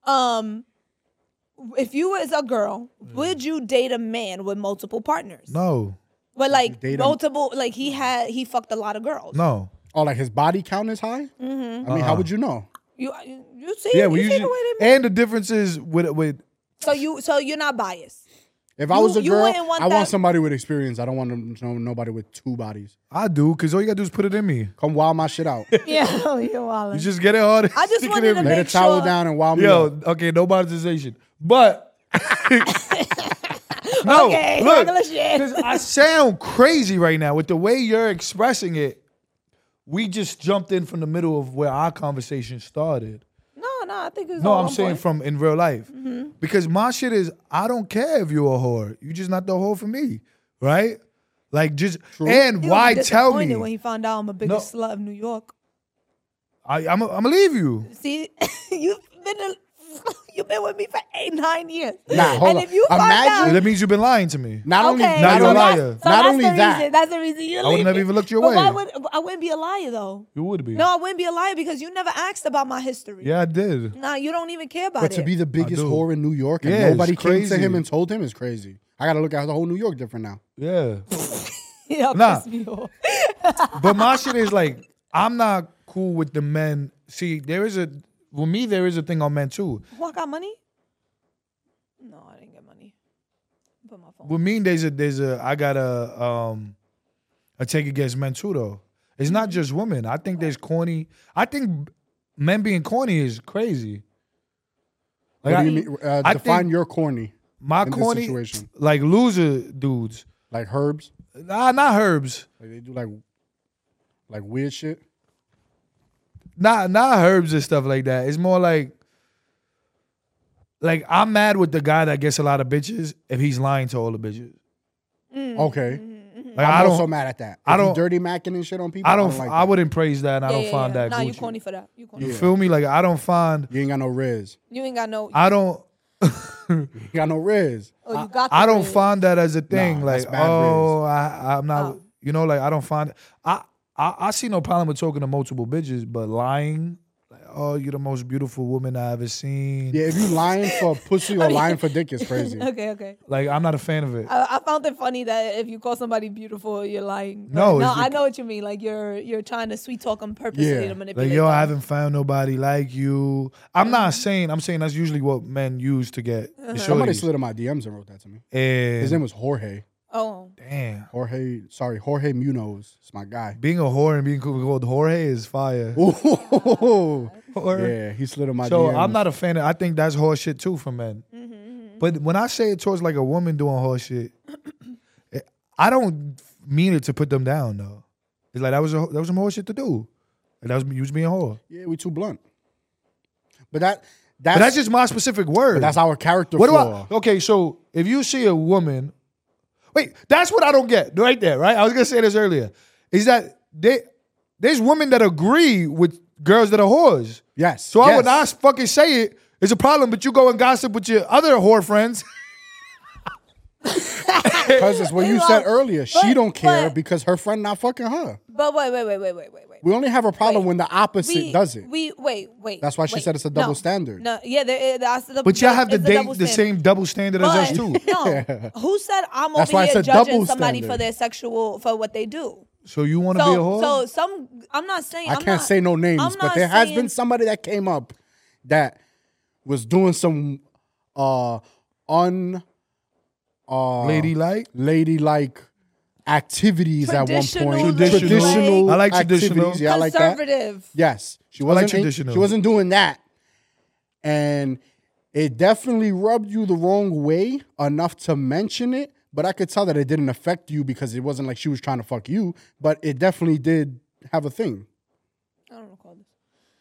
If you was a girl, would you date a man with multiple partners? no, But like date him? multiple, like he fucked a lot of girls. no. Oh, like his body count is high? Mm-hmm. I mean, how would you know? You see? Yeah, you we see usually. the way they And the difference is with so you're not biased. If I was a You girl, wouldn't want I that- want somebody with experience. I don't want to know nobody with two bodies. I do, because all you gotta do is put it in me. Come wild my shit out. Yeah, you're wildin'. You just get it hard. I just stick it wanted in to me. Lay the make towel sure- down and wild me Yo, out. okay, no monetization. But no, Okay, look, regular shit. because I sound crazy right now with the way you're expressing it. We just jumped in from the middle of where our conversation started. No, I think it's No, all I'm on saying point. from in real life. Because my shit is, I don't care if you're a whore. You just not the whore for me, right? Like just and He why was tell disappointed me? when he found out I'm the biggest slut of New York. I'm gonna leave you. See, you've been with me for 8-9 years. Nah, hold and on. if you find Imagine- out, That means you've been lying to me. Not only, okay, Now not you're a only, liar. So not that's only the that. reason. That's the reason you I would leave never me. even looked your But way. why I wouldn't be a liar though. You would be. No, I wouldn't be a liar because you never asked about my history. Yeah, I did. Nah, you don't even care about But it. to be the biggest do. whore in New York and Yeah, it's nobody came to crazy. him and told him is crazy. I got to look at the whole New York different now. Yeah. yeah, Nah. piss me off. But my shit is like, I'm not cool with the men. See, with me, there is a thing on men too. Who I got money? No, I didn't get money. Put my phone. With me, I got a take against men too though. It's not just women. I think there's corny. I think men being corny is crazy. Like What do you mean? I Define think your corny. my in this corny, situation? like loser dudes. Like herbs. Nah, not herbs. Like they do like weird shit. Not herbs and stuff like that. It's more like I'm mad with the guy that gets a lot of bitches if he's lying to all the bitches. Okay. Like I'm I also don't, mad at that. I If you don't- dirty macking and shit on people. I don't, like I that. wouldn't praise that, and I don't find that. Nah, you Gucci. corny for that. You corny. You for feel me? Like I don't find. You ain't got no riz. that. You ain't got no. I don't. You got no riz. Oh, you got. I the don't ring. find that as a thing. Nah, like, that's bad oh, I'm not. Oh. You know, like I don't find. I see no problem with talking to multiple bitches, but lying, like, oh, you're the most beautiful woman I ever seen. Yeah, if you lying for pussy or lying for dick is crazy. Okay. Like I'm not a fan of it. I found it funny that if you call somebody beautiful, you're lying. But No, no, it's I know what you mean. Like you're trying to sweet talk them purposely Yeah. to Like, manipulate. Like, yo, them. I haven't found nobody like you. I'm saying that's usually what men use to get the Somebody shorties. slid in my DMs and wrote that to me. His name And was Jorge. Oh, damn, Jorge Munoz. It's my guy. being a whore and being called Jorge is fire. Ooh. Whore. Yeah, he slid in my So DMs. I'm not a fan of. I think that's horse shit too for men. But when I say it towards like a woman doing horse shit, I don't mean it to put them down though. It's like that was some horse shit to do. Like, that was you was being a whore. Yeah, we too blunt. But But that's just my specific word. that's our character What do flaw. okay, so if you see a woman, wait, that's what I don't get right there, right? I was gonna say this earlier. Is that there's women that agree with girls that are whores. Yes. So yes. when I fucking say it, it's a problem, but you go and gossip with your other whore friends. Because it's what you said earlier. She but- don't care but- because her friend not fucking her. but wait. We only have a problem Wait. when the opposite does it. Wait. That's why she said it's a double standard. No, yeah, that's the. But y'all have it's the a double standard. same double standard as us But, too. No, who said I'm That's over why here it's a judging double somebody standard. for what they do? So you want to be a whore? So I'm not saying I can't say no names, I'm but not there has saying- been somebody that came up that was doing some Ladylike. activities at one Traditional point. ladylike. Traditional I like traditional. activities, yeah, I like that. Conservative. Yes, she like wasn't. traditional. She wasn't doing that, and it definitely rubbed you the wrong way enough to mention it. But I could tell that it didn't affect you because it wasn't like she was trying to fuck you. But it definitely did have a thing. I don't recall this.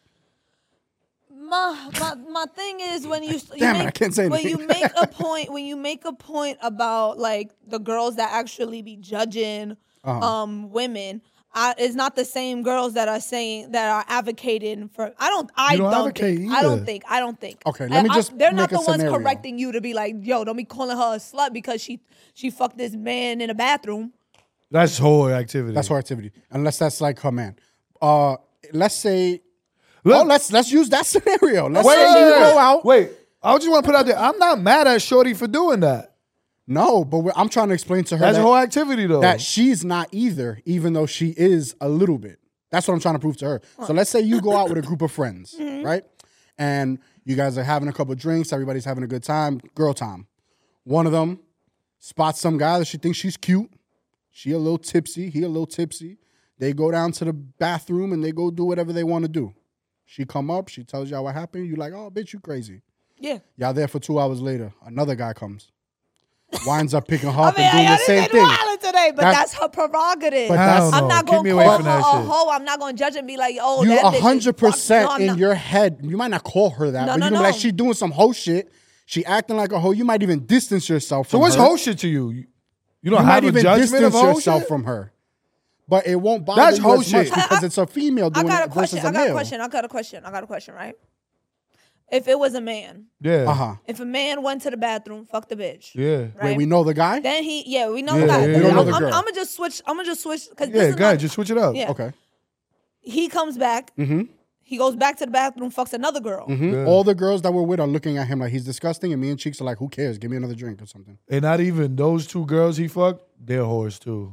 My thing is when you Damn it, make, I can't say when you anything. make a point about like the girls that actually be judging women. It's not the same girls that are advocating for. I don't advocate think. either. I don't think. Okay, let me just They're not make the a ones scenario. correcting you to be like, yo, don't be calling her a slut because she fucked this man in a bathroom. That's whore activity. That's her activity, unless that's like her man. let's say, Look. let's use that scenario. Let's Wait, say you go out. Wait, I just want to put out there. I'm not mad at Shorty for doing that. No, but I'm trying to explain to her That's a whole activity, though. that she's not either, even though she is a little bit. That's what I'm trying to prove to her. So let's say you go out with a group of friends, right? And you guys are having a couple of drinks. Everybody's having a good time. Girl time. One of them spots some guy that she thinks she's cute. She a little tipsy. He a little tipsy. They go down to the bathroom and they go do whatever they want to do. She come up. She tells y'all what happened. You like, oh, bitch, you crazy. Yeah. Y'all there for 2 hours later. Another guy comes. Winds up picking her up and doing the same thing. Today, but that's her prerogative. But that's- I'm not Keep going me to away call from her that a shit. hoe. I'm not going to judge and be like, oh, You that bitch is 100% fucked. No, I'm in not. your head. You might not call her that, No, but no, you can be like, no. she doing some hoe shit. She acting like a hoe. You might even distance yourself so from what's her. whole shit to you? You don't You have might a even judgment of distance whole yourself shit? from her. But it won't bother That's you hoe as much shit. because it's a female I doing got a it versus question. a I got a male. question, right? If it was a man, Yeah. Uh-huh. if a man went to the bathroom, fuck the bitch. Yeah. Right? Wait, we know the guy? Then we know Yeah, the guy. yeah, We don't know the girl. I'm gonna just switch because Yeah, go ahead. Just switch it up. Yeah. Okay. he comes back. Mm-hmm. He goes back to the bathroom, fucks another girl. Mm-hmm. Yeah. All the girls that we're with are looking at him like he's disgusting, and me and Cheeks are like, who cares? Give me another drink or something. And not even those 2 girls he fucked, they're whores too.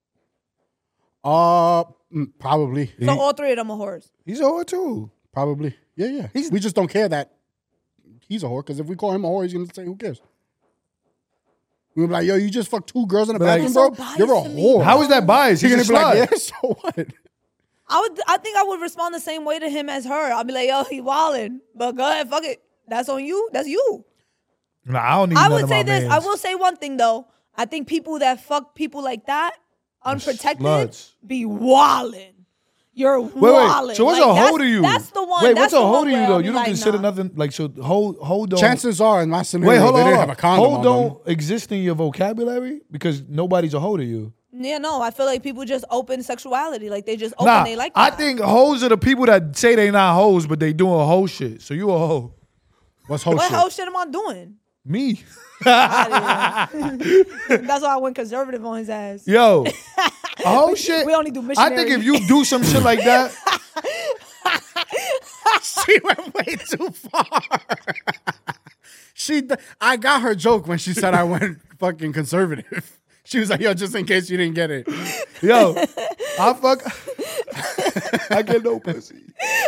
Probably. So all 3 of them are whores. He's a whore too. Probably. Yeah. We just don't care that he's a whore, because if we call him a whore, he's going to say, who cares? We'll be like, yo, you just fucked 2 girls in the But like- bathroom, So bro? biased You're a to me. whore. How is that biased? He's He's a going to be slut. like, yeah, so what? I think I would respond the same way to him as her. I'll be like, yo, he wildin', but go ahead, fuck it. That's on you. That's you. Nah, I don't need I none would of say my this. mans. I will say one thing though. I think people that fuck people like that, unprotected, sluts. be wildin'. You're Wait. wildin'. So what's Like, a hoe that's- to you? That's the one. Wait, that's what's a the hoe one to you where though? I'll You be don't like, consider nah. nothing like so. Hoe don't. Chances are, in my scenario, Wait, hold they on. didn't have a condom Hoe on don't them. exist in your vocabulary because nobody's a hoe to you. Yeah, no. I feel like people just open sexuality. Like they just open. Nah, They like I that. think hoes are the people that say they not hoes, but they doing hoe shit. So you a hoe. What's hoe What shit? hell shit am I doing? Me. That's why I went conservative on his ass. Yo. A hoe shit. We only do I think missionary. if you do some shit like that, She went way too far. I got her joke when she said I went fucking conservative. She was like, yo, just in case you didn't get it. yo, I fuck. I get no pussy.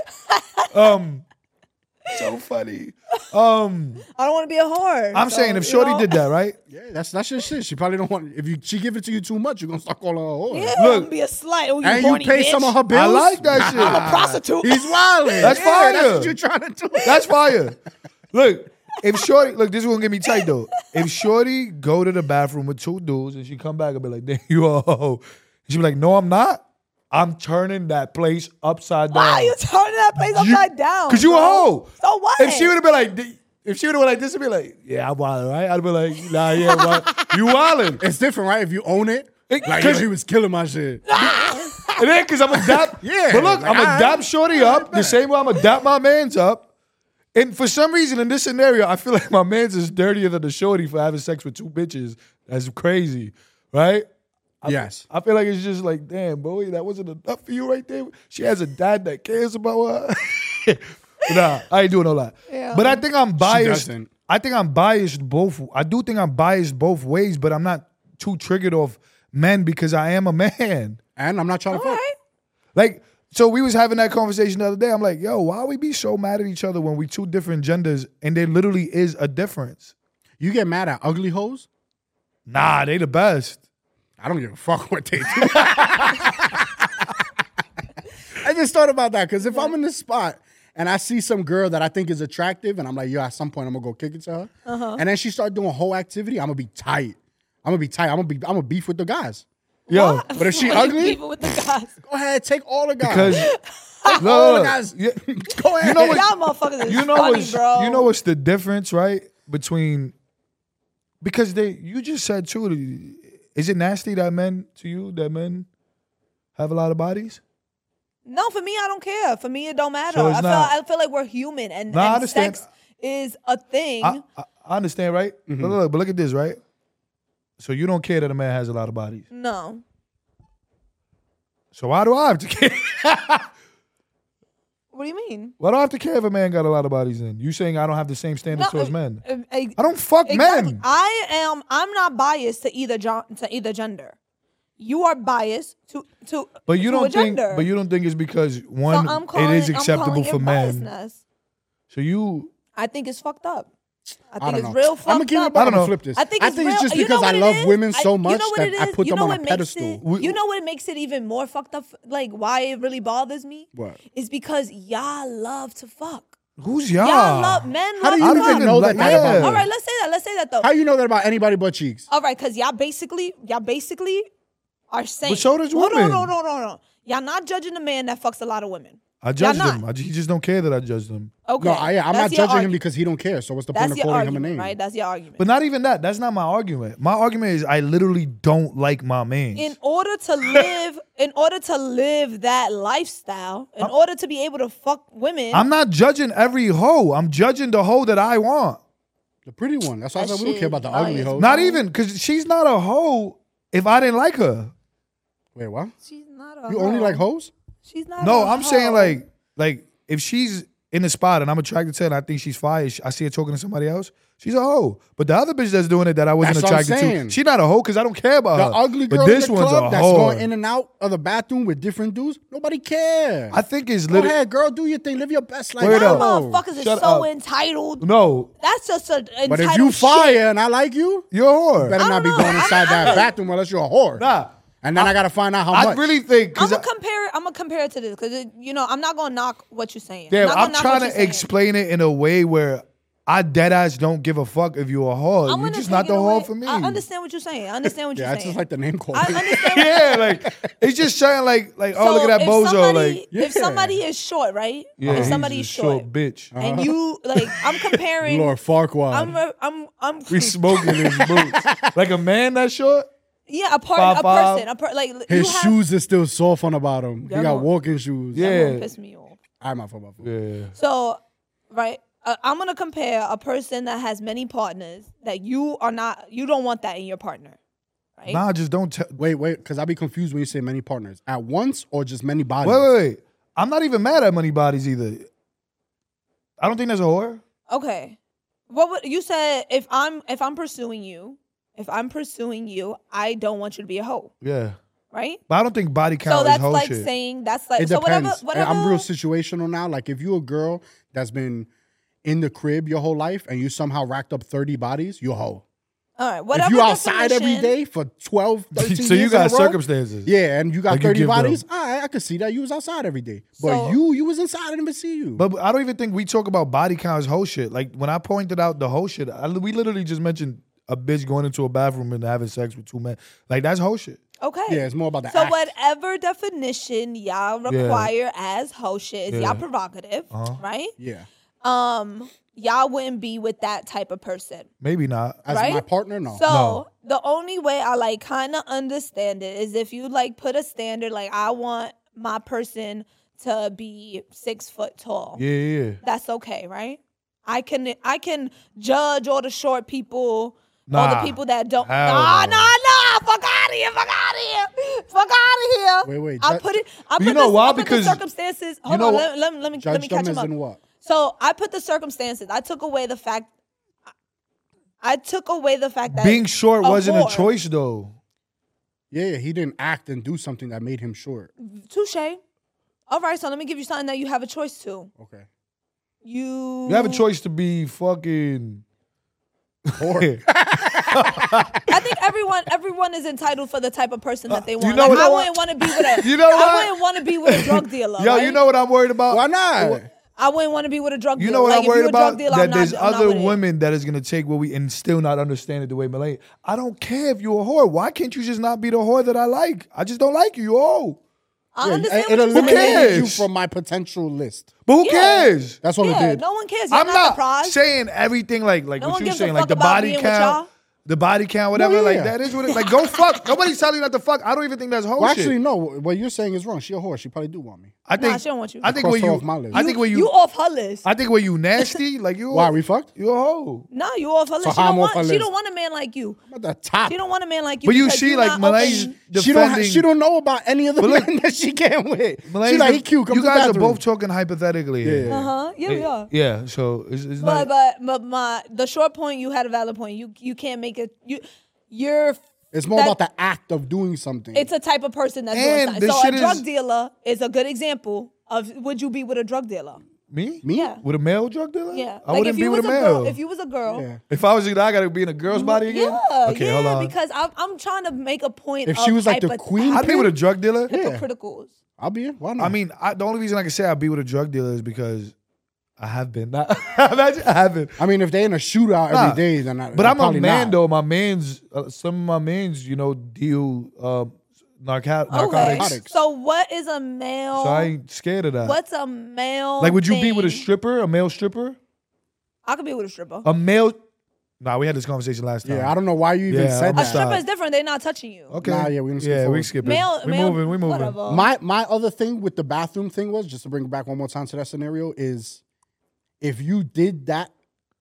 So funny. I don't want to be a whore. I'm so, saying if you Shorty know? did that, right? Yeah, that's your shit. She probably don't want. If she give it to you too much, you're gonna start calling her a whore. Yeah, Look. I'm gonna be a slut. Oh, you And you horny pay bitch. some of her bills. I like that shit. I'm a prostitute. He's wilding. That's fire. That's what you're trying to do. That's fire. Look, if Shorty, look, this is gonna get me tight though. If Shorty go to the bathroom with 2 dudes and she come back and be like, damn, you a hoe. She be like, no, I'm not. I'm turning that place upside down. Why are you turning that place upside down? Because you a bro? hoe. So what? If she would have been like, if she would have been like this, would be like, yeah, I'm wildin', right? I'd be like, nah, yeah, well, you wildin'. It's different, right? If you own it, like yo, he was killing my shit. And then, because I'm a dap. Yeah, But look, like, I'm a alright, dap Shorty up the same way I'm a dap my mans up. And for some reason in this scenario, I feel like my mans is dirtier than the Shorty for having sex with 2 bitches. That's crazy, right? Yes. I feel like it's just like, damn, boy, that wasn't enough for you right there. She has a dad that cares about her. But nah, I ain't doing all that. Yeah. But I think I'm biased. doesn't. I think I'm biased both. I do think I'm biased both ways, but I'm not too triggered off men because I am a man. And I'm not trying to All fuck. right. Like, so we was having that conversation the other day. I'm like, yo, why we be so mad at each other when we 2 different genders and there literally is a difference? You get mad at ugly hoes? Nah, they the best. I don't give a fuck what they do. I just thought about that because if I'm in this spot and I see some girl that I think is attractive and I'm like, yo, at some point I'm gonna go kick it to her, and then she start doing whole activity, I'm gonna be tight. I'm gonna beef with the guys. Yo, But if she Why you ugly, beefing with the guys? go ahead, take all the guys. because all the look, guys. yeah, Go ahead. You know what- Y'all motherfuckers is you know funny, what's bro. you know what's the difference, right? Between because you just said too, is it nasty that men have a lot of bodies? No, for me, I don't care. For me, it don't matter. So it's I feel like we're human, and, Nah, I and understand. sex is a thing. I understand, right? But look at this, right? So you don't care that a man has a lot of bodies. No, So why do I have to care? What do you mean? Why do I have to care if a man got a lot of bodies in? You saying I don't have the same standards towards men? I I don't fuck exactly. men. I'm not biased to either gender. You are biased to But you to a don't think. gender. But you don't think it's because So one, I'm calling, it is acceptable I'm for calling men. biasness. So you. I think it's fucked up. I I think don't it's know. real I'm gonna fucked keep it. up. I don't know. Flip this. I think it's real, just you know because I what it love is? women so much you know what that it I is? put You them know on a what makes pedestal. you know what makes it even more fucked up? Like why it really bothers me? What? Is because y'all love to fuck. Who's y'all? Y'all love men. How love do to you fuck. even know that Yeah. about All them? right, let's say that. Let's say that though. How you know that about anybody but Cheeks? All right, because y'all basically are saying. But so does Hold women. on. Y'all not judging a man that fucks a lot of women. I judged Y'all him. not. He just don't care that I judged him. Okay. No, I'm not That's your judging him argument. because he don't care. So what's the point That's of your calling him a argument, name? right? That's your argument. But not even that. That's not my argument. My argument is I literally don't like my man. in order to live that lifestyle, in order to be able to fuck women, I'm not judging every hoe. I'm judging the hoe that I want. The pretty one. That's why I That said we don't shit care about the is ugly biased. hoes. Not even because she's not a hoe if I didn't like her. Wait, what? she's not a You only hoe. like hoes? She's not. No, a I'm saying hoe. like if she's in the spot and I'm attracted to her and I think she's fire, I see her talking to somebody else, she's a hoe. But the other bitch that's doing it that I wasn't That's what I'm attracted to, saying. she's not a hoe because I don't care about The her. ugly girl but this in the one's club a that's hoe. going in and out of the bathroom with different dudes, nobody cares. I think it's Go literally ahead, girl, do your thing. Live your best life. Word Y'all up. Bro. motherfuckers is Shut so up. entitled. no. That's just a entitled But if you shit. fire and I like you, You're a whore. better I not be don't know. going inside that bathroom unless you're a whore. Nah, And then I gotta find out how I much. really think I'm because gonna compare it to this because I'm not gonna knock what you're saying. damn, not I'm gonna knock trying what you're to saying. explain it in a way where I dead ass don't give a fuck if you're a whore. I'm You're gonna just take not the it whore away. for me. I understand what you're saying. I understand what yeah, you're it's saying. just like the name call. I understand. Yeah, like it's just saying like oh So look at that if bozo somebody- like if somebody is short, right? yeah, if he's somebody a is short, bitch. and you like, I'm comparing. Lord Farquaad. I'm We smoking his boots like a man that short. yeah, a 5'5". person, like His you have, shoes is still soft on the bottom. Yeah, he got no. walking shoes. Yeah. That one piss me off. I'm not for my fault. Yeah, So, right, I'm gonna compare a person that has many partners that you don't want that in your partner, right? nah, just don't. Wait, because I be confused when you say many partners. At once or just many bodies? Wait. I'm not even mad at money bodies either. I don't think that's a whore. Okay. What would you said if I'm pursuing you, I don't want you to be a hoe, Yeah, right? but I don't think body count So is that's hoe like shit. saying that's like It so depends. whatever. I'm real situational now. Like if you a girl that's been in the crib your whole life and you somehow racked up 30 bodies, you're a hoe. All right, whatever. If you outside every definition- day for 12, 13 so years you got in a row, circumstances. yeah, and you got Like you 30 give them. bodies, all right, I could see that. You was outside every day. But So- you was inside, I didn't even see you. But I don't even think we talk about body count as hoe shit. Like when I pointed out the hoe shit, we literally just mentioned a bitch going into a bathroom and having sex with two men. Like that's hoe shit. Okay. yeah, it's more about the So act. whatever definition y'all require as hoe shit is Yeah. y'all prerogative, right? Yeah. Y'all wouldn't be with that type of person. Maybe not. As right? my partner, no. So No. the only way I like kind of understand it is if you like put a standard, like I want my person to be 6 foot tall. Yeah. That's okay, right? I can judge all the short people, all Nah. the people that don't. Hell Nah, no. fuck out of here, fuck out of here. Wait, I put You know why? I put the Because- circumstances. Hold know on, what? let me Judge catch them him as up. in what? So I put the circumstances. I took away the fact. I took away the fact that Being short wasn't a whore- choice though. Yeah, he didn't act and do something that made him short. Touche. All right, so let me give you something that you have a choice to. Okay. You You have a choice to be fucking. Whore. I think everyone is entitled for the type of person that they want. know Like, what- I wouldn't want to be with a You know I what? wouldn't want to be with a drug dealer. Yo, right? you know what I'm worried about? Why not? I wouldn't want to be with a drug dealer. You know what like, I'm if you worried a drug about? dealer, That I'm not- there's I'm not other with it. women that is gonna take what we and still not understand it the way Malay. I don't care if you're a whore. Why can't you just not be the whore that I like? I just don't like you. You're a hoe. I Yeah, understand it what you're eliminated saying. cares? you from my potential list. But who Yeah. cares? That's all it Yeah, did. no one cares. You're I'm not not the prize. saying everything like No what one you gives a saying, like fuck the about body being with count. y'all. the body count, whatever. No, yeah. Like that is what it. Like go fuck. Nobody's telling you not to fuck. I don't even think that's whole Well, shit. actually, no. What you're saying is wrong. She a whore. She probably do want me. I think Nah, she don't want you. I think Cross when her you, off my list. I think when You you, off her list. I think when you nasty, like you. Why we fucked? You a hoe. No, you off her list. So She how don't I'm off want. her She list? don't want a man like you. I'm at the top. She don't want a man like you. But you because see, you're like not Malay's open. defending. She don't know about any of the But look, men that she came with. Malay's She like, the- he cute. Come you to the guys are bathroom. both talking hypothetically. Yeah. Yeah, we are. Yeah. So it's not. But the short point, you had a valid point. You can't make it. You're. It's more that- about the act of doing something. It's a type of person that's And doing this something. So a shit drug is- dealer is a good example of would you be with a drug dealer? Me? Me? Yeah. With a male drug dealer? Yeah. I wouldn't if be you with was a a male. girl, if you was a girl. Yeah. If I was a guy, I gotta be in a girl's body again. Yeah, Okay, yeah, hold on. because I'm trying to make a point. If of she was like the queen, I'd be with a drug dealer. hypocriticals. I'll be here. Why not? I mean, the only reason I can say I'd be with a drug dealer is because I have been. Not, imagine I haven't. I mean, if they in a shootout Nah. every day, then But I'm a probably man not. though. My man's some of my mans, deal Okay. narcotics. So what is a male? So I ain't scared of that. What's a male? Like, would you be with a thing? stripper, a male stripper, I could be with a stripper. a male? Nah, we had this conversation last time. Yeah, I don't know why you even Yeah, said I'm A that. sorry. stripper is different. They're not touching you. Okay. Nah, yeah, we didn't skip Yeah, we forward. skip it. Male, we male, moving. We moving. Whatever. My other thing with the bathroom thing was, just to bring it back one more time to that scenario, is if you did that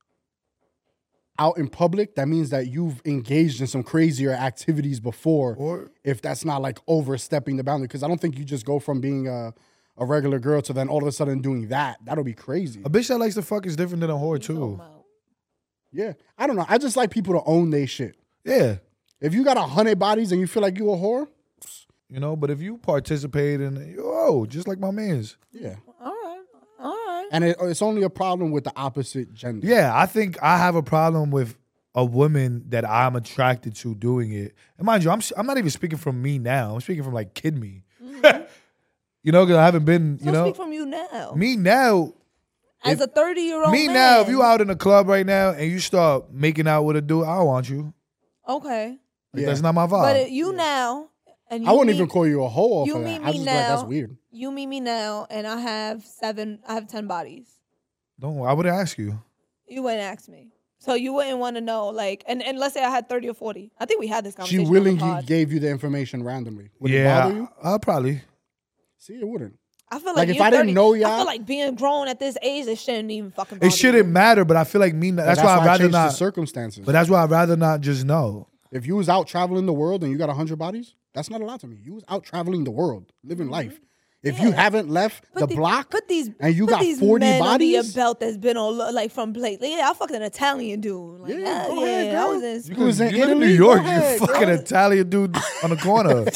out in public, that means that you've engaged in some crazier activities before. Or If that's not like overstepping the boundary, because I don't think you just go from being a regular girl to then all of a sudden doing that. That'll be crazy. a bitch that likes to fuck is different than a whore too. Yeah, I don't know. I just like people to own their shit. Yeah. If you got 100 bodies and you feel like you a whore, But if you participate in, just like my man's. yeah. All right. And it's only a problem with the opposite gender. Yeah, I think I have a problem with a woman that I'm attracted to doing it. And mind you, I'm not even speaking from me now. I'm speaking from like kid me. Because I haven't been, So speak from you now. me now. As a 30-year-old Me man. now, if you out in the club right now and you start making out with a dude, I don't want you. Okay. Like, Yeah. that's not my vibe. But you now, and you I wouldn't meet- even call you a hoe off you of meet that. I me just be like, that's now. weird. You meet me now, and I have 10 bodies. Don't. I wouldn't ask you. You wouldn't ask me. So you wouldn't want to know, like, and let's say I had 30 or 40. I think we had this She conversation. on the willingly pod. gave you the information randomly. Would it bother you? I'll probably. See, it wouldn't. I feel Like, like, if you're I didn't 30. know I y'all- feel like being grown at this age, it shouldn't even fucking bother It shouldn't you. matter, but I feel like me. That's why I'd I rather changed the not. circumstances. But that's why I'd rather not just know. If you was out traveling the world and you got 100 bodies, that's not a lot to me. You was out traveling the world, living life. If you haven't left the block and you got 40 men under your bodies, belt that's been on like from plate. Yeah, I fucked an Italian dude. Like, Yeah, go ahead, girl. I was in. You was in You live in Italy? New York. Go ahead, You fucking girl. Italian dude on the corner. in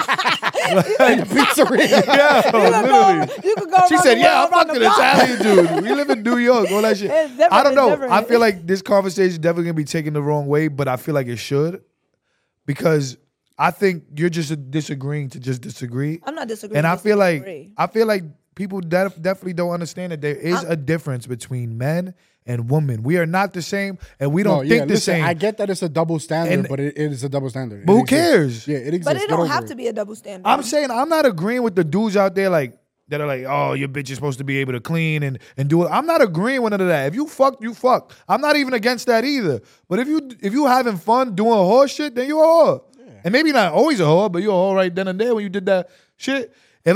the pizzeria. Yeah, literally. You could go. She around said, the "Yeah, world, I'm around fucking the block." Italian dude. We live in New York, all that shit." It's I don't know. different. I feel like this conversation is definitely gonna be taken the wrong way, but I feel like it should because I think you're just disagreeing to just disagree. I'm not disagreeing. And I just feel disagree. like people definitely don't understand that there is a difference between men and women. We are not the same, and we don't think the listen, same. I get that it's a double standard, And- but it is a double standard. But It who exists. cares? Yeah, it exists. But it Get don't over have it. to be a double standard. I'm saying I'm not agreeing with the dudes out there like that are like, oh, your bitch is supposed to be able to clean and do it. I'm not agreeing with none of that. If you fuck, you fuck. I'm not even against that either. But if you having fun doing whore shit, then you a whore. And maybe not always a whore, but you a whore right then and there when you did that shit. If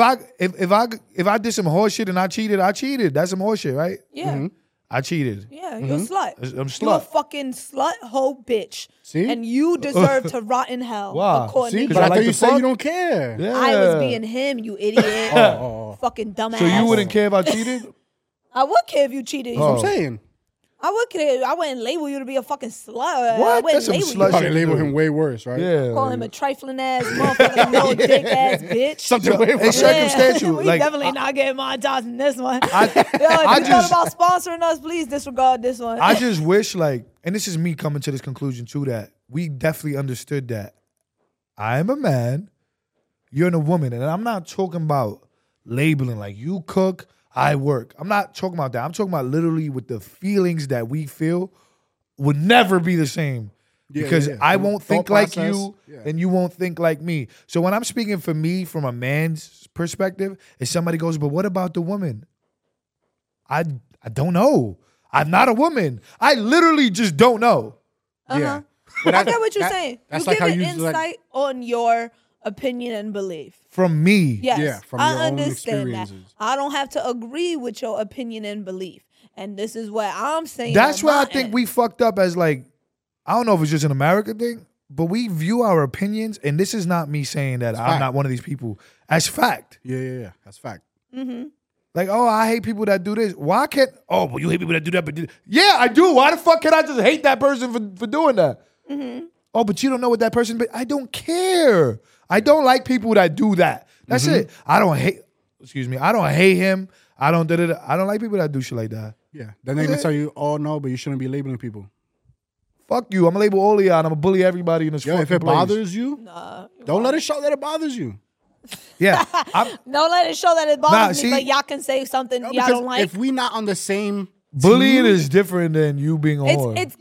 I did some horse shit and I cheated, That's some horse shit, right? yeah. I cheated. Yeah, you're a slut. I'm You're a slut. fucking slut, hoe, bitch. See? And you deserve to rot in hell. Why? According See, to but I I like thought you to said fuck. you don't care. Yeah. I was being him, you idiot. Fucking dumbass. So you wouldn't care if I cheated? I would care if you cheated. Oh. I'm saying. I would care. I wouldn't label you to be a fucking slut. I What? wouldn't That's some label slut you. Probably shit. label him way worse, right? Yeah. Call him a trifling ass motherfucking no dick ass bitch. Something way It's worse. circumstantial. we Like, definitely not getting monetized in this one. Yo, if I you just- thought about sponsoring us, please disregard this one. I just wish, like, and this is me coming to this conclusion too, that we definitely understood that I am a man, you're a woman, and I'm not talking about labeling like you cook, I work. I'm not talking about that. I'm talking about literally with the feelings that we feel would never be the same. Yeah, Because yeah. I won't Thought think like process, you, yeah. and you won't think like me. So when I'm speaking for me from a man's perspective, if somebody goes, but what about the woman? I don't know. I'm not a woman. I literally just don't know. Yeah. I get what you're saying. That's You like how give an you insight like, on your opinion and belief. From me. Yes, Yeah, from I your own understand that. experiences. I don't have to agree with your opinion and belief. And this is what I'm saying. That's on why I my think end. we fucked up as like, I don't know if it's just an America thing, but we view our opinions, and this is not me saying that I'm fact. not one of these people, as fact. yeah. That's fact. Like, oh, I hate people that do this. Why can't, oh, well, you hate people that do that, but yeah, I do. Why the fuck can I just hate that person for doing that? Oh, but you don't know what that person, but I don't care. I don't like people that do that. That's it. I don't hate him. I don't like people that do shit like that. Yeah. Then they're gonna tell you, oh no, but you shouldn't be labeling people. Fuck you. I'm gonna label all of y'all and I'm gonna bully everybody in this Yo, fucking if it place. bothers you, don't let it show that it bothers you. Yeah. Don't let it show that it bothers me, see- but y'all can say something No, y'all because don't like. if we not on the same Bullying team, is different than you being a whore. It's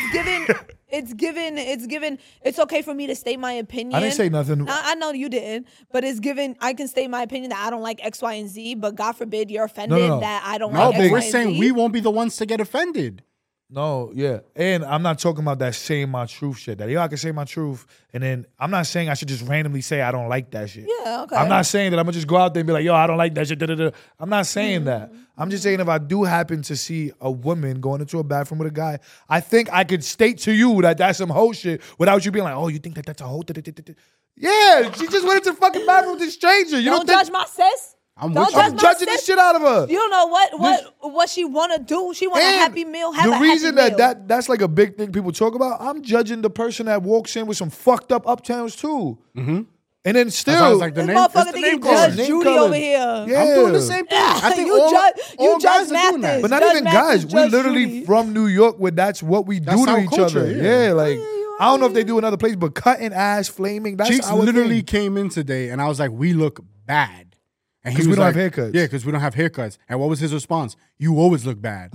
given. It's okay for me to state my opinion. I didn't say nothing. I know you didn't, but it's given. I can state my opinion that I don't like X, Y, and Z. But God forbid you're offended No. that I don't no, like but X, we're Y, and saying Z. we won't be the ones to get offended. No, yeah. And I'm not talking about that saying my truth shit. That, I can say my truth, and then I'm not saying I should just randomly say I don't like that shit. Yeah, okay. I'm not saying that I'm going to just go out there and be like, yo, I don't like that shit. Da-da-da. I'm not saying that. I'm just saying if I do happen to see a woman going into a bathroom with a guy, I think I could state to you that that's some hoe shit without you being like, oh, you think that that's a hoe? Da-da-da-da-da. Yeah, she just went into the fucking bathroom with a stranger. You Don't think judge my sis. I'm Don't with you. judge I'm my judging the sis. shit out of her. You don't know what she want to do. She want a And happy meal. Have a the happy reason meal. that's like a big thing people talk about, I'm judging the person that walks in with some fucked up uptowns too. Mm-hmm. And then still, sounds like this the name- motherfucker it's the think name he calling. Judge Name Judy calling. over here. Yeah. I'm doing the same thing. I think You all, judge- you all judge guys are doing that. Mathis. but not Judge even Mathis, guys. We Judge literally Judy. from New York where that's what we That's do to our each culture, other. yeah. Yeah, like I don't know if they do in other places, but cutting ass, flaming, that's Cheeks our literally thing. came in today, and I was like, "We look bad." And 'Cause he we was don't like, have haircuts. Yeah, because we don't have haircuts. And what was his response? You always look bad.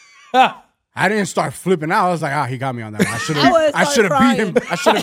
I didn't start flipping out. I was like, he got me on that one. I should have beat him. I should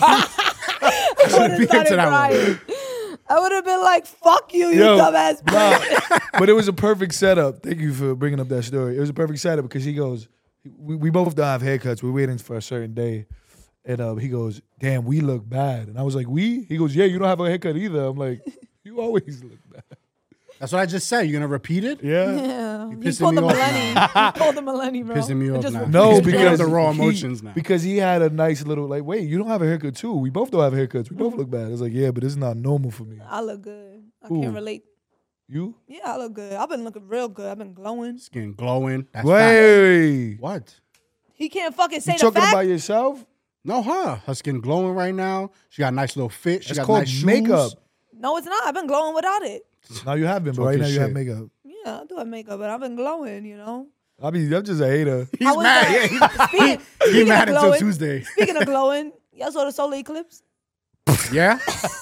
have beat him to that one. I would have been like, "Fuck you, you Yo, dumbass." bitch." But it was a perfect setup. Thank you for bringing up that story. It was a perfect setup because he goes, we both don't have haircuts. We're waiting for a certain day. And he goes, damn, we look bad. And I was like, we? He goes, yeah, you don't have a haircut either. I'm like, you always look bad. That's what I just said. You gonna repeat it? Yeah. Yeah, he pissing pulled the me off millennium. now. He pulled the millennium, bro. Pissing me It off just now. No, He's picking because up the raw he- emotions now. Because he had a nice little, like, wait, you don't have a haircut too. We both don't have haircuts. We both look bad. I was like, yeah, but this is not normal for me. I look good. I Who? can't relate. You? Yeah, I look good. I've been looking real good. I've been glowing. Skin glowing. That's fact. Wait. What? He can't fucking say You the talking fact. about yourself? No, her skin glowing right now. She got a nice little fit. She It's got called nice shoes. makeup. No, it's not. I've been glowing without it. Now you have been, but Talking right now you have shit. makeup. Yeah, I do have makeup, but I've been glowing. You know. I'm just a hater. He's I was, mad. Yeah, Speaking, he speaking mad of until glowing, Tuesday. Speaking of glowing, y'all saw the solar eclipse. Yeah.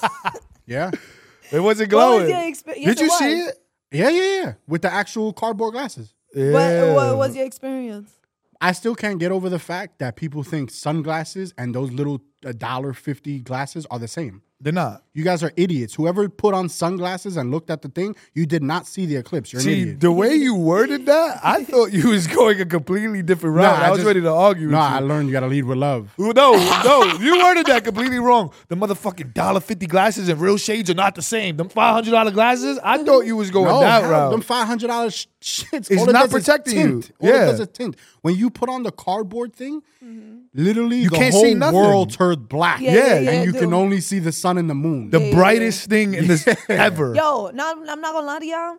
Yeah. It wasn't What glowing. was your experience? Did you see it? Yeah. With the actual cardboard glasses. Yeah. What was your experience? I still can't get over the fact that people think sunglasses and those little $1.50 glasses are the same. They're not. You guys are idiots. Whoever put on sunglasses and looked at the thing, you did not see the eclipse. You're an See, idiot. the way you worded that, I thought you was going a completely different route. Nah, I was just- ready to argue No, with I you. learned you got to lead with love. No, you worded that completely wrong. The motherfucking $1.50 glasses and real shades are not the same. Them $500 glasses, I thought you was going No, that how? route. Them $500 shits. It's all it not does is protecting you. tint. All it Yeah. does is tint. When you put on the cardboard thing, literally You the can't whole see nothing. world turned black. Yeah, and you dude. can only see the sun and the moon. The brightest thing in this ever. Yo, no, I'm not gonna lie to y'all.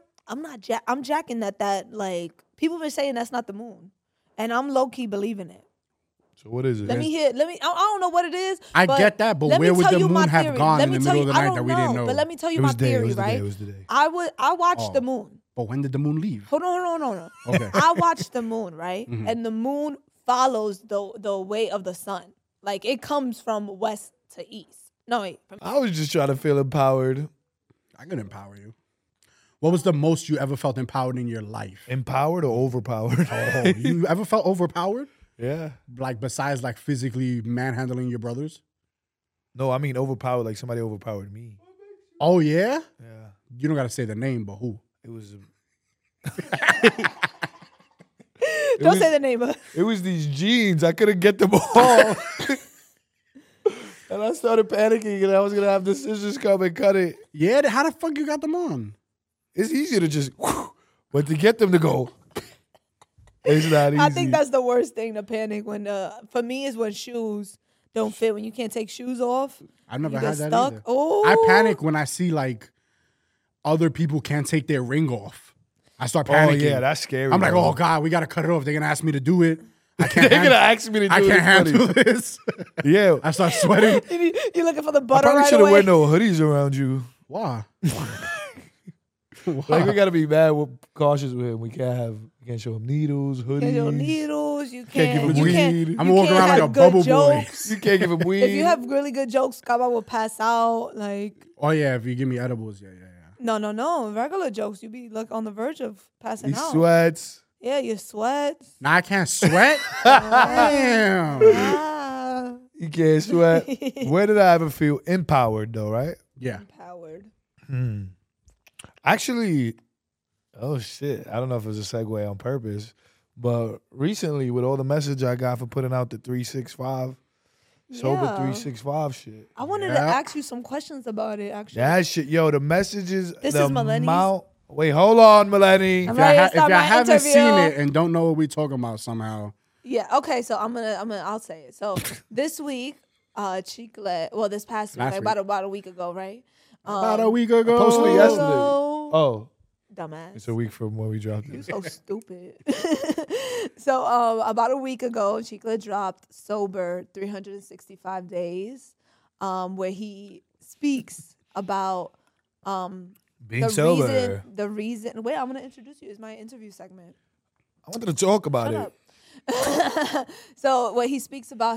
I'm jacking that like people been saying that's not the moon, and I'm low key believing it. So what is it? Let me hear. I don't know what it is. I get that, but let me where would tell the you my moon have theory. gone Let in me the tell middle you- of the I night don't that we didn't know? But let me tell you It my was the day, it theory, was the day, right? it was the day. I watched the moon. But when did the moon leave? Hold on. Okay. I watched the moon, right? Mm-hmm. And the moon follows the way of the sun. Like it comes from west to east. No, wait. I was just trying to feel empowered. I could empower you. What was the most you ever felt empowered in your life? Empowered or overpowered? Oh, you ever felt overpowered? Yeah. Like besides like physically manhandling your brothers? No, I mean overpowered, like somebody overpowered me. Oh yeah? Yeah. You don't gotta say the name, but who? It was Don't say the name. it was these jeans. I couldn't get them all. And I started panicking, and I was gonna have the scissors come and cut it. Yeah, how the fuck you got them on? It's easier to just, but to get them to go, it's not easy. I think that's the worst thing to panic when. For me, is when shoes don't fit. When you can't take shoes off. I've never you had get that stuck. either. Oh, I panic when I see like other people can't take their ring off. I start Oh panicking. yeah, that's scary. I'm like, bro. oh God, we gotta cut it off. They're gonna ask me to do it. I They're can't. gonna ask me to do I it. can't It's funny. handle this. Yeah, I start sweating. You're looking for the I butter probably right should have away. wear no hoodies around you. Why? Like we gotta be mad, cautious with him. We can't show him needles, hoodies. Can't do needles. You Can't give can't. him You weed. can't. I'm you walking can't around like have a good bubble boy. jokes. You can't give him weed. If you have really good jokes, Kaba will pass out. Like Oh yeah, if you give me edibles, yeah. no. Regular jokes, you be like on the verge of passing he out. sweats. Yeah, you sweat. Now I can't sweat. Damn. Ah, He can't sweat. Where did I ever feel empowered though? Right? Yeah. empowered. Actually, oh shit. I don't know if it was a segue on purpose, but recently with all the message I got for putting out the 365 sober Yeah. 365 shit. I wanted to Yeah. ask you some questions about it. Actually, That shit, yo, the messages. This the is Melanie's. amount- Wait, hold on, Melanie. I'm If y'all, ready to if start y'all my haven't interview. seen it and don't know what we're talking about somehow, Yeah. Okay. So I'll say it. So this week, Chiclet. Well, this past week, Last like week. about a week ago, right? about a week ago, posted it yesterday. ago. Oh, Dumbass. it's a week from when we dropped You it. so stupid. So about a week ago, Chiclet dropped Sober 365 Days, where he speaks about Being sober. the reason. Wait, I'm gonna introduce you. It's my interview segment. I wanted to talk about Shut it. up. So when he speaks about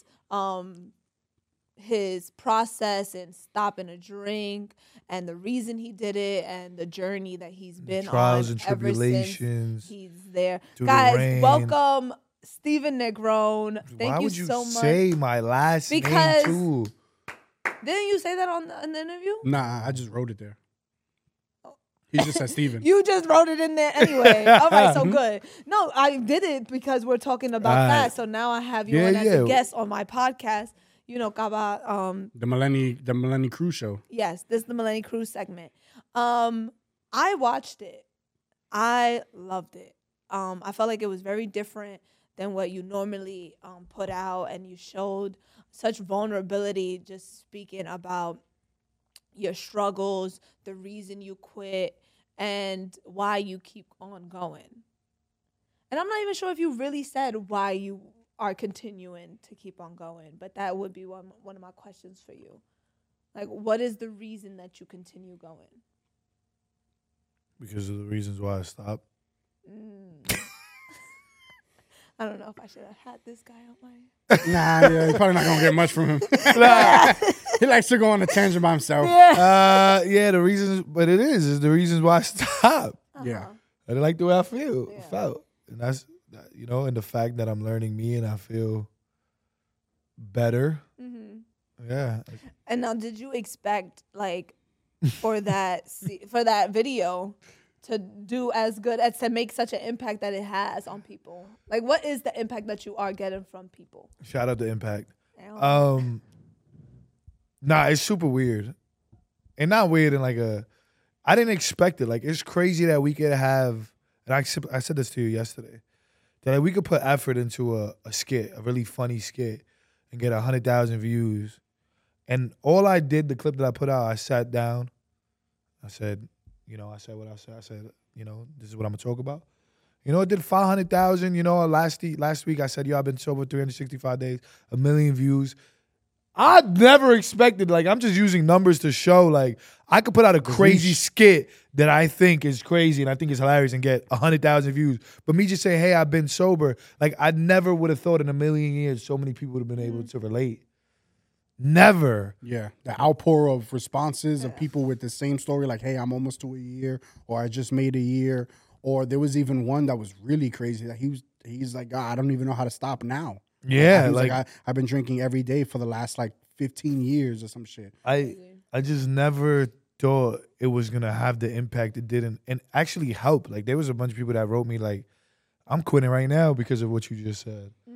his process and stopping a drink and the reason he did it and the journey that he's been Trials on and ever since tribulations. he's there. through the Guys, rain. welcome Stephen Negrone. Thank Why you would you so much. say my last Because- name too? Didn't you say that in the interview? Nah, I just wrote it there. He just said Steven. You just wrote it in there anyway. All right, so good. No, I did it because we're talking about All right. that. So now I have you Yeah, on as yeah. a guest on my podcast. You know, Kaba, the Millennium Crew Show. yes, this is the Millennium Cruise segment. I watched it. I loved it. I felt like it was very different than what you normally put out, and you showed such vulnerability just speaking about your struggles, the reason you quit, and why you keep on going. And I'm not even sure if you really said why you are continuing to keep on going, but that would be one of my questions for you. Like, what is the reason that you continue going? Because of the reasons why I stopped. I don't know if I should have had this guy on my... Nah, yeah, you're probably not gonna get much from him. He likes to go on a tangent by himself. Yeah, the reasons, but it is the reasons why I stopped. Yeah. I didn't like the way I felt. Yeah. And that's, and the fact that I'm learning me and I feel better. Yeah. And now, did you expect, like, for that video to do as good as to make such an impact that it has on people? Like, what is the impact that you are getting from people? Shout out to Impact. Damn. Nah, it's super weird. And not weird in like I didn't expect it. Like, it's crazy that we could have, and I said this to you yesterday, that like, we could put effort into a skit, a really funny skit, and get 100,000 views. And all I did, the clip that I put out, I sat down. I said what I said. I said, this is what I'm going to talk about. It did 500,000. Last week I said, I've been sober 365 days, 1 million views. I never expected, like, I'm just using numbers to show, like, I could put out a crazy skit that I think is crazy and I think is hilarious and get 100,000 views. But me just saying, hey, I've been sober, like, I never would have thought in a million years so many people would have been able to relate. Never. Yeah, the outpour of responses of people with the same story, like, hey, I'm almost to a year, or I just made a year. Or there was even one that was really crazy. That he's like, God, I don't even know how to stop now. Yeah, He was like I've been drinking every day for the last like 15 years or some shit. I just never thought it was gonna have the impact it did and actually help. Like, there was a bunch of people that wrote me like, I'm quitting right now because of what you just said.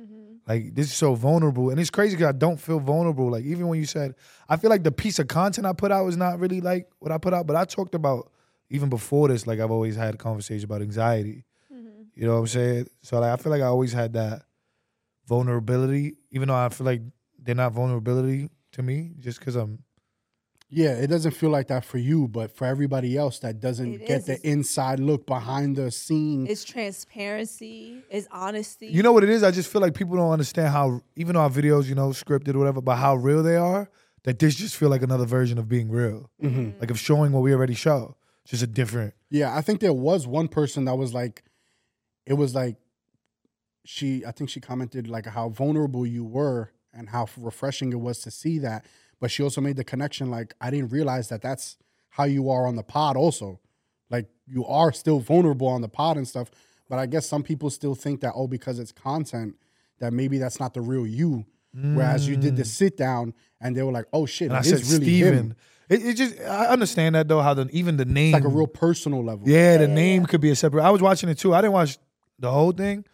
Like, this is so vulnerable. And it's crazy because I don't feel vulnerable. Like, even when you said, I feel like the piece of content I put out is not really like what I put out. But I talked about, even before this, like, I've always had a conversation about anxiety. You know what I'm saying? So, like, I feel like I always had that vulnerability, even though I feel like they're not vulnerability to me, just because I'm. Yeah, it doesn't feel like that for you, but for everybody else that doesn't It get is. the inside look behind the scene. It's transparency. It's honesty. You know what it is? I just feel like people don't understand how, even though our videos, you know, scripted or whatever, but how real they are, that this just feel like another version of being real. Like, of showing what we already show. Just a different. Yeah, I think there was one person that was like, it was like, I think she commented like how vulnerable you were and how refreshing it was to see that. But she also made the connection, like, I didn't realize that that's how you are on the pod also. Like, you are still vulnerable on the pod and stuff. But I guess some people still think that, oh, because it's content, that maybe that's not the real you. Whereas you did the sit down and they were like, oh, shit, And I it said, is really Steven. him. It just, I understand that though, how even the name. It's like a real personal level. Yeah, the name could be a separate. I was watching it too. I didn't watch the whole thing.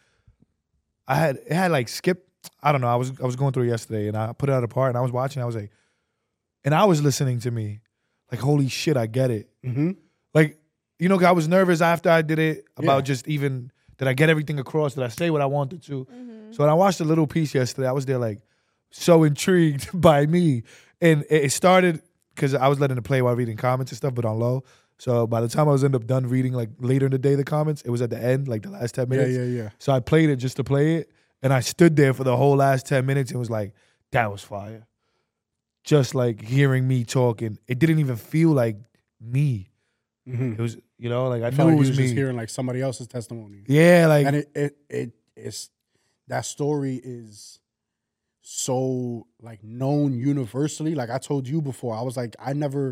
It had like skip. I don't know. I was going through it yesterday and I put it out apart and I was watching. I was like, and I was listening to me, like, holy shit, I get it. Mm-hmm. Like, you know, I was nervous after I did it about Yeah. just even, did I get everything across? Did I say what I wanted to? So when I watched the little piece yesterday, I was there like so intrigued by me. And it started because I was letting it play while reading comments and stuff, but on low. So by the time I was done reading, like later in the day, the comments, it was at the end, like the last 10 minutes. Yeah. So I played it just to play it. And I stood there for the whole last 10 minutes and was like, that was fire. Just like hearing me talking. It didn't even feel like me. Mm-hmm. It was, you know, like I felt knew like it was you me. just hearing like somebody else's testimony. Yeah, like And it's that story is so like known universally. Like I told you before, I was like, I never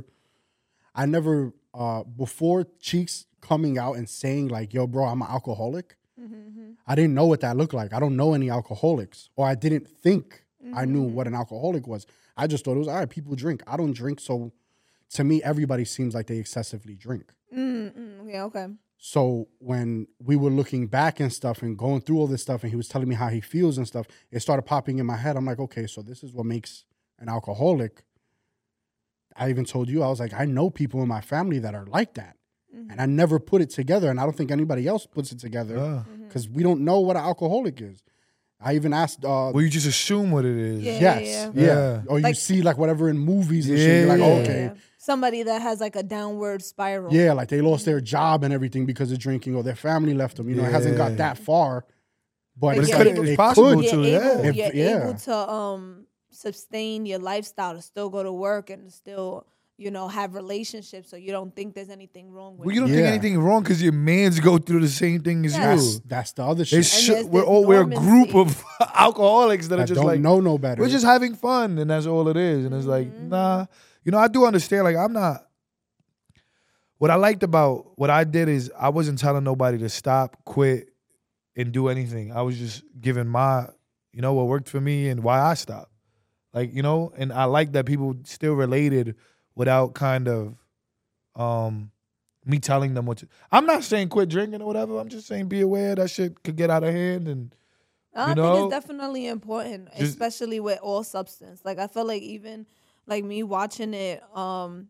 before Cheeks coming out and saying like, yo, bro, I'm an alcoholic. I didn't know what that looked like. I don't know any alcoholics, or I didn't think I knew what an alcoholic was. I just thought it was, all right, people drink. I don't drink. So to me, everybody seems like they excessively drink. Yeah, okay. So when we were looking back and stuff and going through all this stuff and he was telling me how he feels and stuff, it started popping in my head. I'm like, okay, so this is what makes an alcoholic. I even told you, I was like, I know people in my family that are like that. And I never put it together. And I don't think anybody else puts it together because we don't know what an alcoholic is. I even asked. well, you just assume what it is. Yeah. Yeah. Or you Like- see like whatever in movies and shit. You're like, Yeah. oh, okay. Somebody that has like a downward spiral. Yeah, like they lost their job and everything because of drinking, or their family left them. You know, it hasn't got that far, but But it's yeah, like it's they possible could. to. You're If- able to sustain your lifestyle to still go to work and still, you know, have relationships, so you don't think there's anything wrong with Well, you don't think Yeah. anything wrong because your mans go through the same thing as Yeah. you. That's the other They shit. there's we're a group normancy. of alcoholics that I are just don't like, know no better. we're just having fun, and that's all it is. And it's like, nah. You know, I do understand. Like, I'm not. What I liked about what I did is I wasn't telling nobody to stop, quit, and do anything. I was just giving my, you know, what worked for me and why I stopped. Like, you know, and I like that people still related without kind of me telling them what to. I'm not saying quit drinking or whatever. I'm just saying be aware that shit could get out of hand. And I you think know? it's definitely important, Just- especially with all substance. Like I feel like even like me watching it, I'm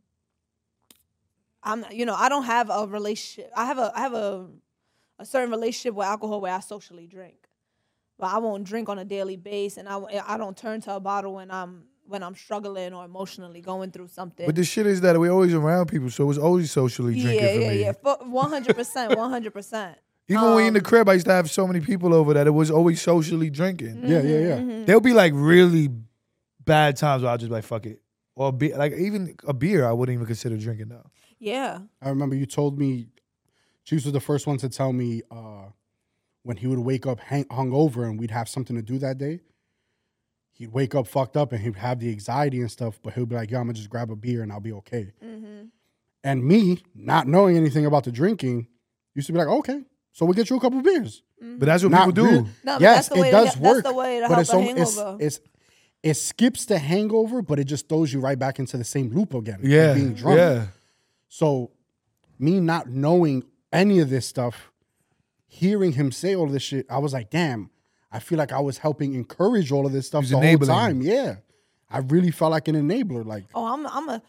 I don't have a relationship. I have a certain relationship with alcohol where I socially drink, but I won't drink on a daily basis, and I don't turn to a bottle when I'm struggling or emotionally going through something. but the shit is that we're always around people, so it's always socially drinking for me. Yeah, 100%, 100%. Even when we in the crib, I used to have so many people over that it was always socially drinking. Yeah. There'll be like really bad times where I'll just be like, fuck it. Or like even a beer, I wouldn't even consider drinking now. Yeah. I remember you told me, Juice was the first one to tell me when he would wake up hungover and we'd have something to do that day. He'd wake up fucked up and he'd have the anxiety and stuff, but he'll be like, yo, I'm gonna just grab a beer and I'll be okay. And me, not knowing anything about the drinking, used to be like, okay, so we'll get you a couple of beers. But that's what Not people do. real- No, but yes, that's the way it to does get- work. that's the way to but help it's a so- hangover. it skips the hangover, but it just throws you right back into the same loop again. of Yeah. being drunk. Yeah. So me not knowing any of this stuff, hearing him say all this shit, I was like, damn, I feel like I was helping encourage all of this stuff He's the enabling. whole time. Yeah. I really felt like an enabler. Like I'm a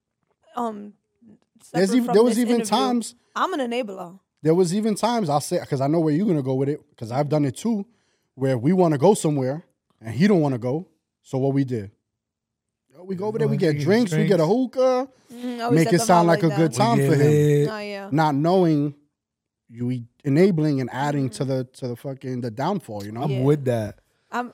there was even times I'm an enabler. There was even times I'll say, because I know where you're gonna go with it, because I've done it too, where we want to go somewhere and he don't want to go. So what we did, we go over there, we get drinks, we get a hookah, make it sound like a good time for him, Oh yeah. not knowing you enabling and adding to the fucking the downfall. You know, I'm with that. I'm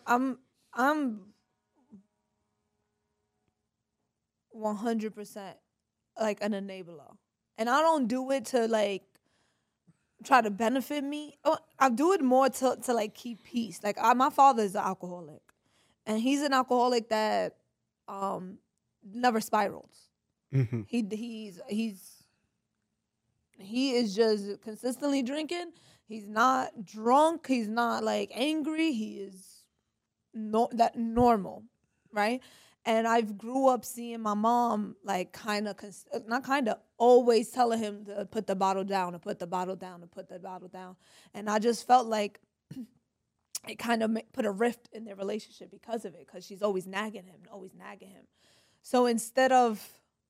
100% like an enabler, and I don't do it to like try to benefit me. Oh, I do it more to like keep peace. Like my father is an alcoholic, and he's an alcoholic that never spirals. Mm-hmm. He is just consistently drinking. He's not drunk. He's not like angry. He is normal, right? And I've grew up seeing my mom like always telling him to put the bottle down, to put the bottle down, to put the bottle down. And I just felt like it kind of put a rift in their relationship because of it, because she's always nagging him. So instead of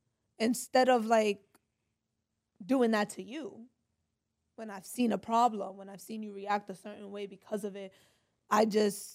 like doing that to you, when I've seen a problem, when I've seen you react a certain way because of it, I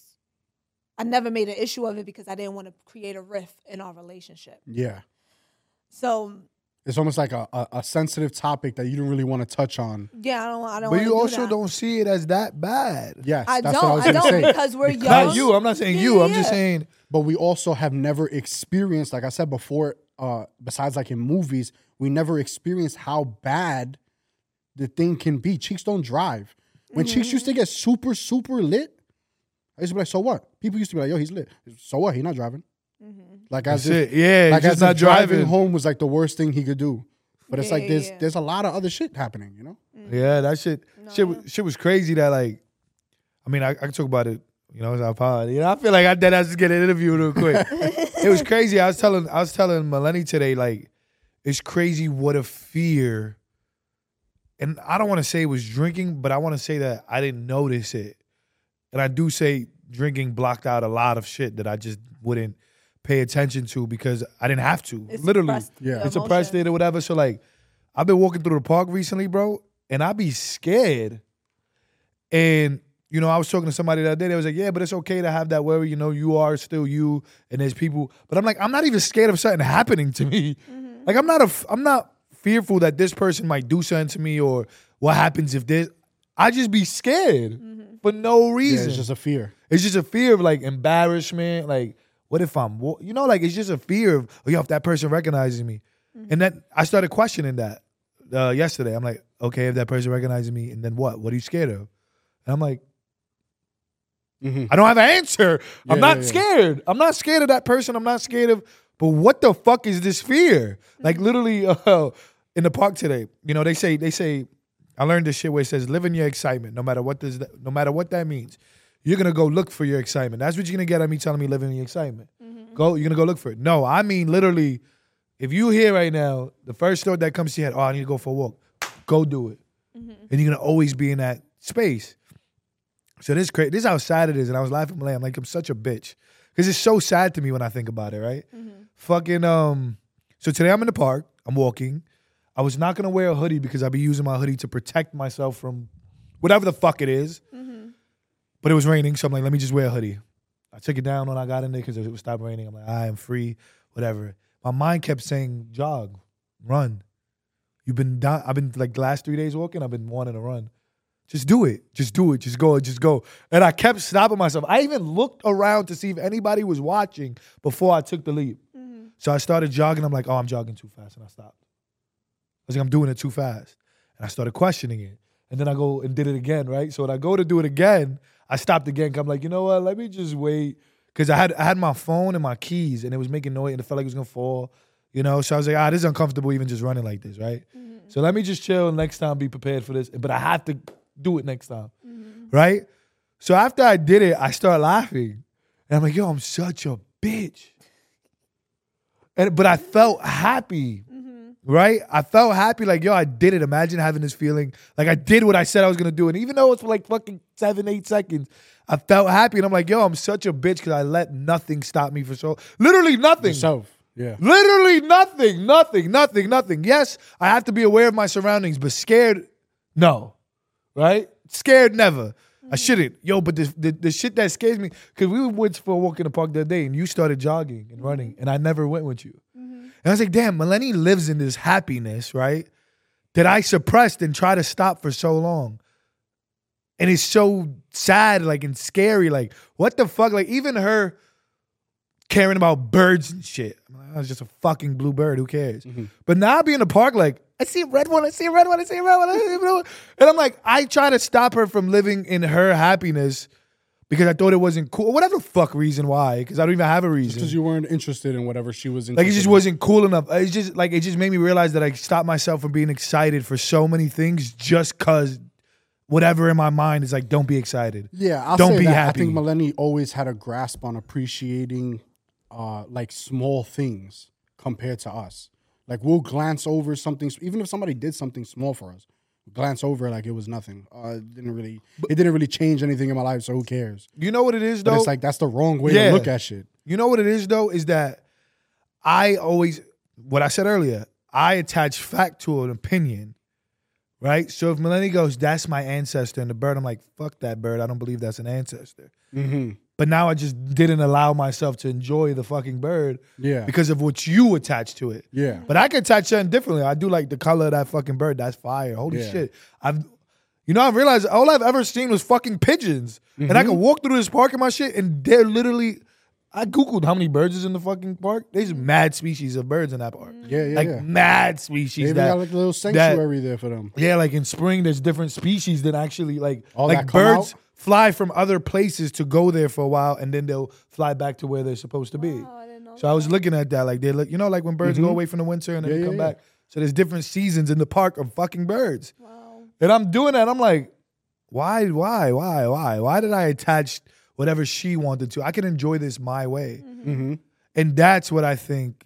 never made an issue of it because I didn't want to create a rift in our relationship. Yeah. So it's almost like a sensitive topic that you don't really want to touch on. yeah, I don't. But you also that. don't see it as that bad. Yes, I that's what I was don't. gonna say. Because we're young. Not you. I'm not saying you. I'm just Yeah. saying. But we also have never experienced, like I said before, besides like in movies, we never experienced how bad the thing can be. Cheeks don't drive. When Cheeks used to get super, super lit, I used to be like, so what? People used to be like, yo, he's lit. So what? He's not driving. Like as That's if, it. Yeah, like he's as just not if driving driving. home was like the worst thing he could do. But it's like Yeah. there's a lot of other shit happening, you know? Yeah, that shit was crazy. That like, I mean, I can talk about it. You know, it's our pod. You know, I feel like I did. I just get an interview real quick. It was crazy. I was telling Melanie today, like, it's crazy what a fear. And I don't want to say it was drinking, but I want to say that I didn't notice it. And I do say drinking blocked out a lot of shit that I just wouldn't pay attention to because I didn't have to. It's Literally. suppressed Yeah. It's suppressed it or whatever. So like, I've been walking through the park recently, bro, and I be scared. And you know, I was talking to somebody the other day. They was like, "Yeah, but it's okay to have that worry. You know, you are still you, and there's people." But I'm like, I'm not even scared of something happening to me. Like, I'm not fearful that this person might do something to me or what happens if this. I just be scared for no Yeah, reason. it's just a fear. It's just a fear of like embarrassment. Like, what if I'm, you know, like it's just a fear of, oh, yo, if that person recognizes me. And then I started questioning that yesterday. I'm like, okay, if that person recognizes me, and then what? What are you scared of? And I'm like, I don't have an answer. I'm not scared. I'm not scared of that person. I'm not scared of, but what the fuck is this fear? Like literally in the park today, you know, they say, I learned this shit where it says, live in your excitement, no matter what that means. You're gonna go look for your excitement. That's what you're gonna get at me telling me live in your excitement. You're gonna go look for it. No, I mean literally, if you here right now, the first thought that comes to your head, oh, I need to go for a walk. Go do it. And you're gonna always be in that space. So this is how sad it is. And I was laughing at Malay. I'm like, I'm such a bitch. Because it's so sad to me when I think about it, right? Fucking, so today I'm in the park. I'm walking. I was not going to wear a hoodie because I'd be using my hoodie to protect myself from whatever the fuck it is. But it was raining, so I'm like, let me just wear a hoodie. I took it down when I got in there because it would stop raining. I'm like, I am free, whatever. My mind kept saying, jog, run. I've been like the last 3 days walking, I've been wanting to run. Just do it. Just do it. Just go. And I kept stopping myself. I even looked around to see if anybody was watching before I took the leap. So I started jogging. I'm like, oh, I'm jogging too fast. And I stopped. I was like, I'm doing it too fast. And I started questioning it. And then I go and did it again, right? So when I go to do it again, I stopped again. I'm like, you know what? Let me just wait. Because I had my phone and my keys, and it was making noise, and it felt like it was going to fall. You know? So I was like, this is uncomfortable even just running like this, right? So let me just chill and next time be prepared for this. But I have to do it next time, right? So after I did it, I started laughing. And I'm like, yo, I'm such a bitch. But I felt happy. right? I felt happy, like, yo, I did it. Imagine having this feeling. Like, I did what I said I was going to do. And even though it's for like fucking 7-8 seconds, I felt happy. And I'm like, yo, I'm such a bitch because I let nothing stop me for so, literally nothing. Yourself. Yeah. Literally nothing. Yes, I have to be aware of my surroundings, but scared, no. Right? Scared, never. I shouldn't. Yo, but the shit that scares me, because we went for a walk in the park the other day and you started jogging and running, and I never went with you. And I was like, damn, Melanie lives in this happiness, right? That I suppressed and tried to stop for so long. And it's so sad, like, and scary. Like, what the fuck? Like, even her caring about birds and shit. I'm like, I was just a fucking blue bird. Who cares? But now I be in the park like, I see a red one, I see a red one, I see a red one, I see a blue one. And I'm like, I try to stop her from living in her happiness because I thought it wasn't cool. Whatever the fuck reason why, because I don't even have a reason. Because you weren't interested in whatever she was interested Like, it just wasn't cool enough. It's just like, it just made me realize that I stopped myself from being excited for so many things just because whatever in my mind is like, don't be excited. Yeah, I'll don't say be that. happy. I think Melanie always had a grasp on appreciating like small things compared to us. Like, we'll glance over something, even if somebody did something small for us, glance over it like it was nothing. It didn't really change anything in my life, so who cares? You know what it is, though? But it's like, that's the wrong way to look at shit. You know what it is, though, is that I always, what I said earlier, I attach fact to an opinion, right? So if Melanie goes, that's my ancestor and the bird, I'm like, fuck that bird. I don't believe that's an ancestor. But now I just didn't allow myself to enjoy the fucking bird because of what you attach to it. Yeah. But I can attach something differently. I do like the color of that fucking bird. That's fire. Holy shit. I've realized all I've ever seen was fucking pigeons. And I can walk through this park and my shit and they're literally, I Googled how many birds is in the fucking park. There's mad species of birds in that park. Yeah. Mad species. They even got like a little sanctuary there for them. Yeah, like in spring, there's different species that actually like that come birds out? fly from other places to go there for a while, and then they'll fly back to where they're supposed to be. Oh, I didn't know So I was looking at that, like they look, like when birds go away from the winter and then they come back. So there's different seasons in the park of fucking birds. Wow. And I'm doing that. I'm like, why did I attach whatever she wanted to? I can enjoy this my way. And that's what I think.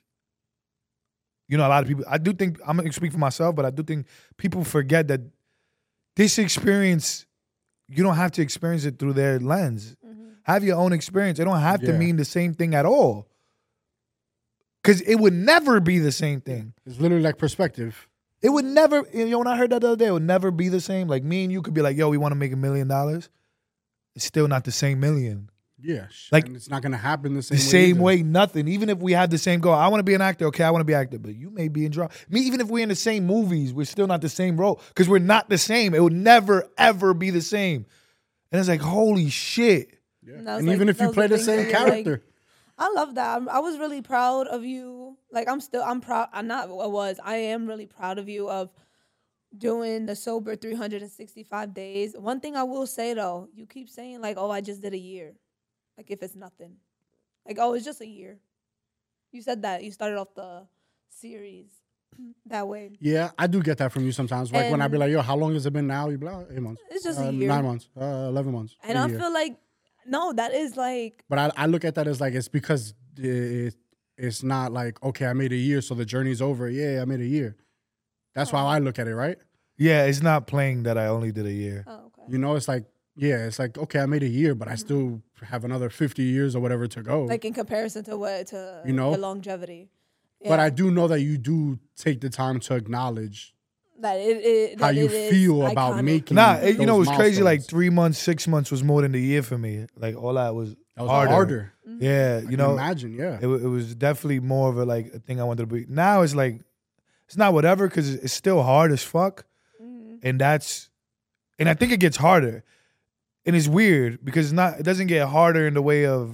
A lot of people, I do think, I'm going to speak for myself, but I do think people forget that this experience, you don't have to experience it through their lens. Have your own experience. It don't have to mean the same thing at all. Because it would never be the same thing. It's literally like perspective. It would never, when I heard that the other day, it would never be the same. Like, me and you could be like, yo, we want to make $1 million. It's still not the same million. Yeah. Like, and it's not going to happen the same either. way, nothing. Even if we have the same goal. I want to be an actor. Okay, I want to be an actor. But you may be in drama. Even if we're in the same movies, we're still not the same role. Because we're not the same. It would never, ever be the same. And it's like, holy shit. Yeah. And, And even if you play the same character. I love that. I was really proud of you. Like, I'm proud. I am really proud of you of doing the sober 365 days. One thing I will say, though, you keep saying, like, oh, I just did a year. Like, if it's nothing. Like, oh, it's just a year. You said that. You started off the series that way. Yeah, I do get that from you sometimes. Like, when I be like, yo, how long has it been now? You be like, oh, 8 months. It's just a year. 9 months. 11 months. And I feel like, no, that is like... But I look at that as like, it's because it's not like, okay, I made a year, so the journey's over. Yeah, I made a year. That's how I look at it, right? Yeah, it's not playing that I only did a year. Oh, okay. You know, it's like, it's like, okay, I made a year, but I still have another 50 years or whatever to go. Like, in comparison to the longevity. Yeah. But I do know that you do take the time to acknowledge that how you feel about iconic. making. It was crazy. milestones. Like 3 months, 6 months was more than a year for me. Like, all that was harder. Yeah, I can imagine. Yeah, it was definitely more of a thing I wanted to be. Now it's like, it's not whatever because it's still hard as fuck, and I think it gets harder, and it's weird because it doesn't get harder in the way of,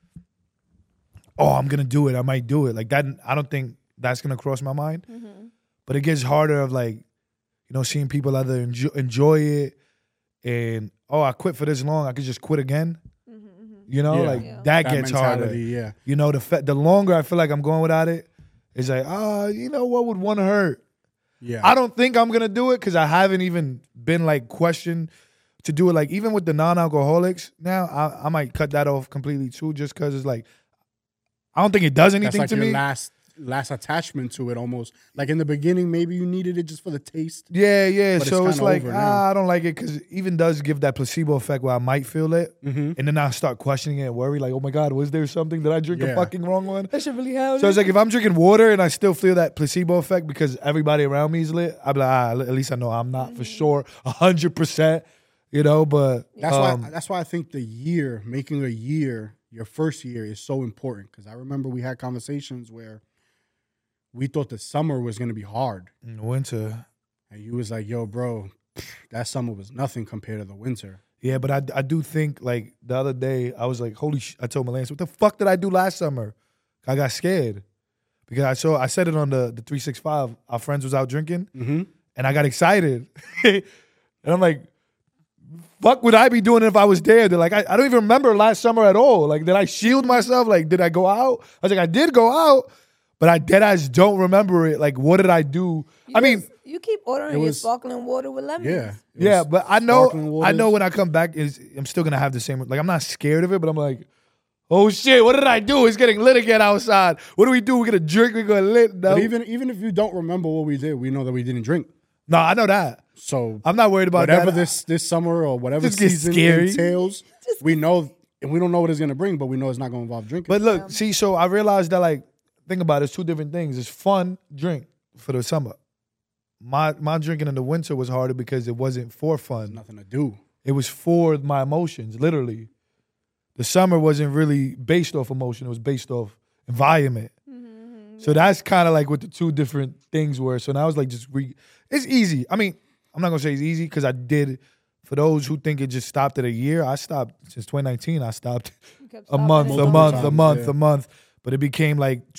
oh, I'm gonna do it, I might do it like that. I don't think that's gonna cross my mind, but it gets harder of like, seeing people either enjoy it, and I quit for this long, I could just quit again. That gets harder. Yeah. The longer I feel like I'm going without it, it's like, what would one hurt? Yeah. I don't think I'm gonna do it because I haven't even been like questioned to do it. Like, even with the non-alcoholics now, I might cut that off completely too, just because it's like, I don't think it does anything That's like to your me. last less attachment to it almost. Like in the beginning, maybe you needed it just for the taste. Yeah. But So it's it's like, kinda over now. I don't like it because it even does give that placebo effect where I might feel it. And then I start questioning it and worry, like, oh my God, was there something? Did I drink a Yeah. fucking wrong one? That should really happen. So it's like if I'm drinking water and I still feel that placebo effect because everybody around me is lit, I'm like, at least I know I'm not for sure 100%, you know. But That's why I think making a year, your first year, is so important. Because I remember we had conversations where we thought the summer was gonna be hard, in the winter, and you was like, "Yo, bro, that summer was nothing compared to the winter." yeah. But I do think like the other day I was like, holy shit! I told Melance, what the fuck did I do last summer? I got scared because I said it on the 365. Our friends was out drinking, and I got excited, and I'm like, fuck would I be doing if I was there? They're like, I don't even remember last summer at all. Like, did I shield myself? Like, did I go out? I was like, I did go out, but I deadass don't remember it. Like, what did I do? You keep ordering your was- sparkling water with lemons. Yeah, it Yeah, was but I sparkling know waters. when I come back, I'm still gonna have the same. Like, I'm not scared of it, but I'm like, oh shit, what did I do? It's getting lit again outside. What do? We're gonna drink. We're gonna lit. No, But even if you don't remember what we did, we know that we didn't drink. no, I know that. So I'm not worried about whatever that. this summer or whatever Just get season scary. entails, we know, and we don't know what it's gonna bring, but we know it's not gonna involve drinking. But look, see, so I realized that, like, think about it, it's two different things. It's fun drink for the summer. My drinking in the winter was harder because it wasn't for fun. nothing to do. It was for my emotions, literally. The summer wasn't really based off emotion. It was based off environment. So that's kind of like what the two different things were. So now it's like it's easy. I mean, I'm not going to say it's easy because I did, for those who think it just stopped at a year, I stopped since 2019. I stopped kept a month, stopping a it. month, Multiple a month, times, a month. But it became like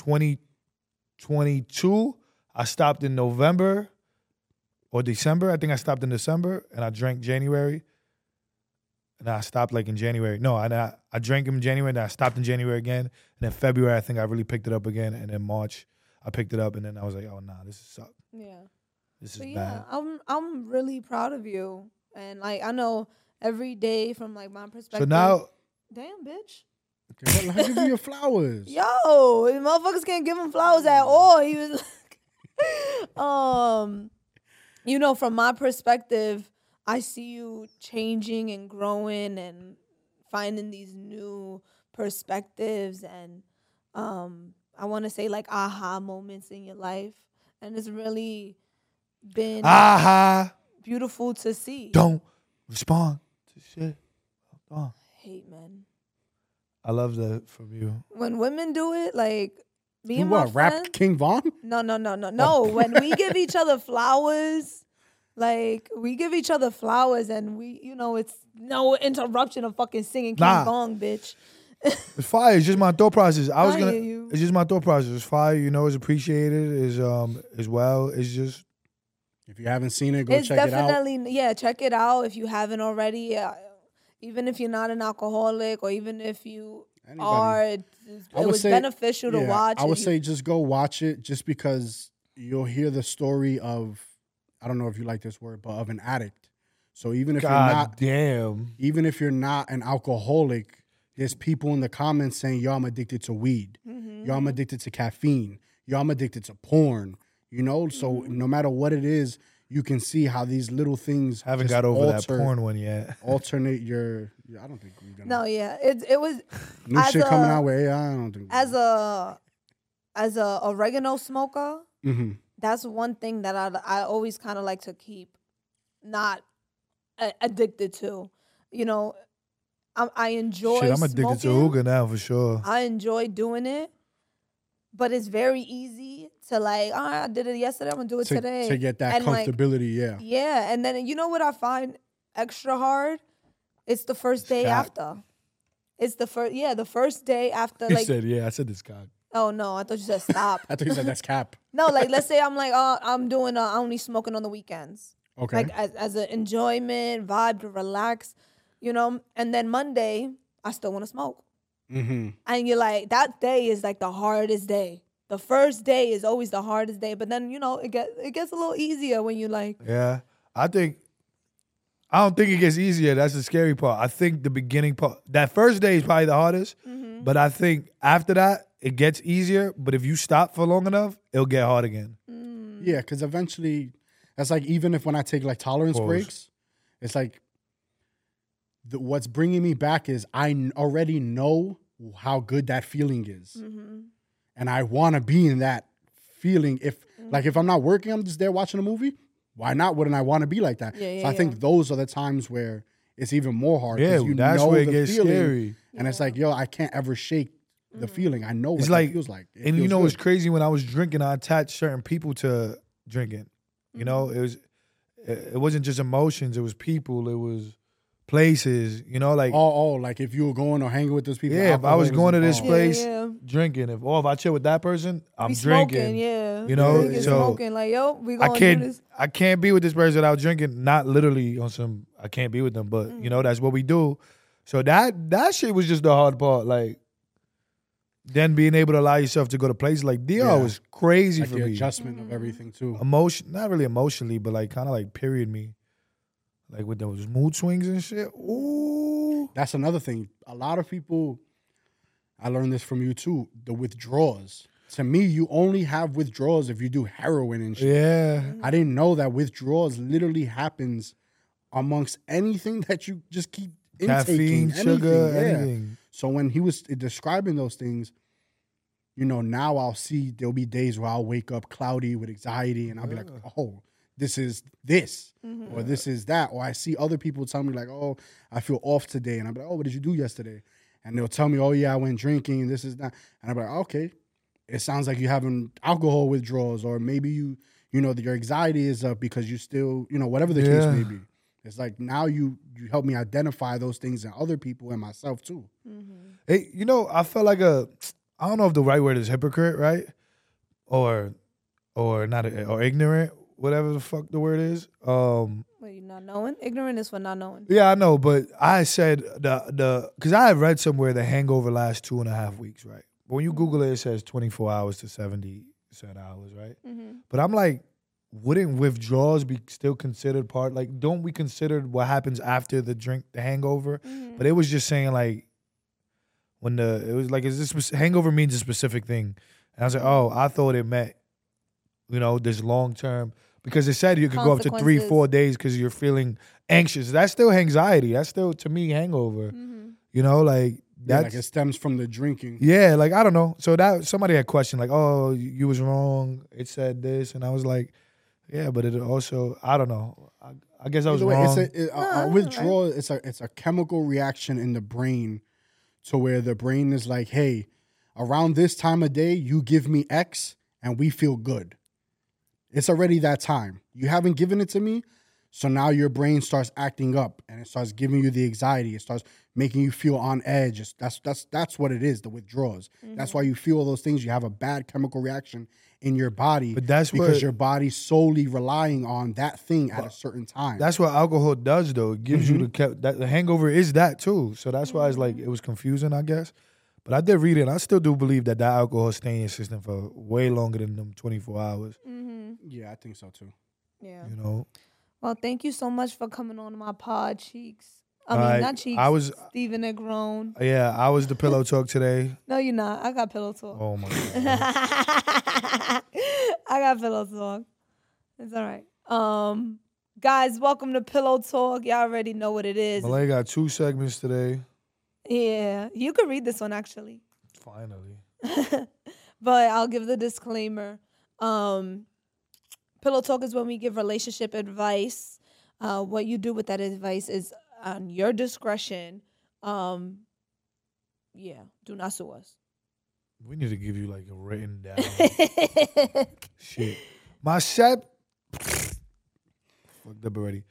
2022. I stopped in November or December. I think I stopped in December and I drank January. And I stopped like in January. No, I drank in January and then I stopped in January again. And then February, I think I really picked it up again. And then March, I picked it up. And then I was like, oh, nah, this sucks. Yeah. This is But bad. yeah, I'm really proud of you. And like I know every day from like my perspective. So now, damn bitch. Okay, I'll give you your flowers. Yo, motherfuckers can't give him flowers at all. He was like, you know, from my perspective, I see you changing and growing and finding these new perspectives and I want to say like aha moments in your life. And it's really been beautiful to see. don't respond to shit. Hate men. I love that from you. When women do it, like me You and my what, rap friends. King Von? No. When we give each other flowers, like we give each other flowers, and we, you know, it's no interruption of fucking singing King Nah. Kong, bitch. It's fire. It's just my thought process. I hear you. It's just my thought process. It's fire. You know, it's appreciated. Is as well. It's just. If you haven't seen it, go It's check it out. definitely check it out if you haven't already. Even if you're not an alcoholic, or even if you Anybody. are, I it would was say- beneficial to Yeah, watch. I would If you- say just go watch it just because you'll hear the story of, I don't know if you like this word, but of an addict. So even if God damn. you're not an alcoholic, there's people in the comments saying, yo, I'm addicted to weed. Yo, I'm addicted to caffeine. Yo, I'm addicted to porn. You know, so no matter what it is, you can see how these little things Haven't just got over that alter- porn one yet. alternate your. I don't think we're gonna. no, yeah, it was New as shit coming a- out with AI. I don't think. as a oregano smoker. Mm-hmm. That's one thing that I always kind of like to keep not addicted to. You know, I enjoy. Shit, I'm addicted to smoking. hookah now for sure. I enjoy doing it, but it's very easy to like. Oh, I did it yesterday. I'm gonna do it today. To get that And, like, comfortability, yeah. yeah, and then you know what I find extra hard? It's the first day Scott. after. It's the first day after. He Like, said, yeah, I said this guy. oh no, I thought you said stop. I thought you said that's cap. No, like let's say I'm like, I'm doing only smoking on the weekends. Okay. Like as an enjoyment, vibe to relax, you know. And then Monday, I still want to smoke. Mm-hmm. And you're like, that day is like the hardest day. The first day is always the hardest day, but then you know it gets a little easier when you like. Yeah. I don't think it gets easier. That's the scary part. I think the beginning part, that first day is probably the hardest. But I think after that, it gets easier, but if you stop for long enough, it'll get hard again. Yeah, because eventually, that's like even if when I take like tolerance Pause. breaks, it's like what's bringing me back is already know how good that feeling is, and I want to be in that feeling. If like if I'm not working, I'm just there watching a movie. Why not? Wouldn't I want to be like that? Yeah, so I think those are the times where it's even more hard. 'Cause you that's know where it the gets feeling, scary. and it's like, yo, I can't ever shake the feeling. I know what It's that like, feels like. It and you feels know good. what's crazy? When I was drinking, I attached certain people to drinking. You know, it wasn't just emotions. It was people. It was places. You know, like like if you were going or hanging with those people. yeah, if I was going to this involved. place drinking, if I chill with that person, I'm We drinking. smoking, yeah. You know, Drinking, so smoking, like, yo, we gonna I do this. can't be with this person without drinking. Not literally on some. I can't be with them, but you know that's what we do. So that shit was just the hard part. Like then being able to allow yourself to go to places like DR Yeah. was crazy Like for the me. adjustment of everything too. Not really emotionally, but like kind of like period me. Like with those mood swings and shit. Ooh. That's another thing. A lot of people, I learned this from you too, the withdrawals. To me, you only have withdrawals if you do heroin and shit. Yeah. I didn't know that withdrawals literally happens amongst anything that you just keep Caffeine, intaking. sugar, yeah. anything. So when he was describing those things, you know, now I'll see there'll be days where I'll wake up cloudy with anxiety and I'll be like, oh, this is this or this is that. Or I see other people tell me like, oh, I feel off today. And I'm like, oh, what did you do yesterday? And they'll tell me, oh, yeah, I went drinking and this is that. And I'm like, okay, it sounds like you're having alcohol withdrawals or maybe you know, your anxiety is up because you still, you know, whatever the case may be. It's like now you help me identify those things in other people and myself too. Hey, you know, I felt like I don't know if the right word is hypocrite, right? Or not, or ignorant, whatever the fuck the word is. Wait, you not knowing? Ignorant is for not knowing. Yeah, I know, but I said because I have read somewhere the hangover lasts 2.5 weeks, right? But when you Google it, it says 24 hours to 70 hours, right? But I'm like, wouldn't withdrawals be still considered part? Like, don't we consider what happens after the drink, the hangover? But it was just saying like, it was like, is this hangover means a specific thing? And I was like, oh, I thought it meant, you know, this long term, because it said you could go up to 3-4 days because you're feeling anxious. That's still anxiety. That's still, to me, hangover. You know, like that's like it stems from the drinking. yeah, like I don't know. So that somebody had questioned like, oh, you was wrong. It said this, and I was like, yeah, but it also, I don't know. I guess I was Either way, wrong. a withdrawal. It's a chemical reaction in the brain, to where the brain is like, hey, around this time of day, you give me X, and we feel good. It's already that time. You haven't given it to me, so now your brain starts acting up, and it starts giving you the anxiety. It starts making you feel on edge. That's what it is. The withdrawals. That's why you feel all those things. You have a bad chemical reaction in your body, But that's because what- your body's solely relying on that thing at a certain time. That's what alcohol does, though. It gives you the hangover is that too. So that's why it's like it was confusing, I guess. But I did read it, and I still do believe that alcohol stay in your system for way longer than them 24 hours. Yeah, I think so too. Yeah. You know, Well, thank you so much for coming on my pod, Cheeks. I All mean, right, not Cheeks. I was- Steven Negron. yeah, I was the pillow talk today. No, you're not. I got pillow talk. Oh my god. I got pillow talk. It's all right. Guys, welcome to Pillow Talk. Y'all already know what it is. Malay got 2 segments today. Yeah, you could read this one actually. Finally. But I'll give the disclaimer. Pillow Talk is when we give relationship advice. What you do with that advice is on your discretion. Yeah, do not sue us. We need to give you like a written down shit. My fucked up already.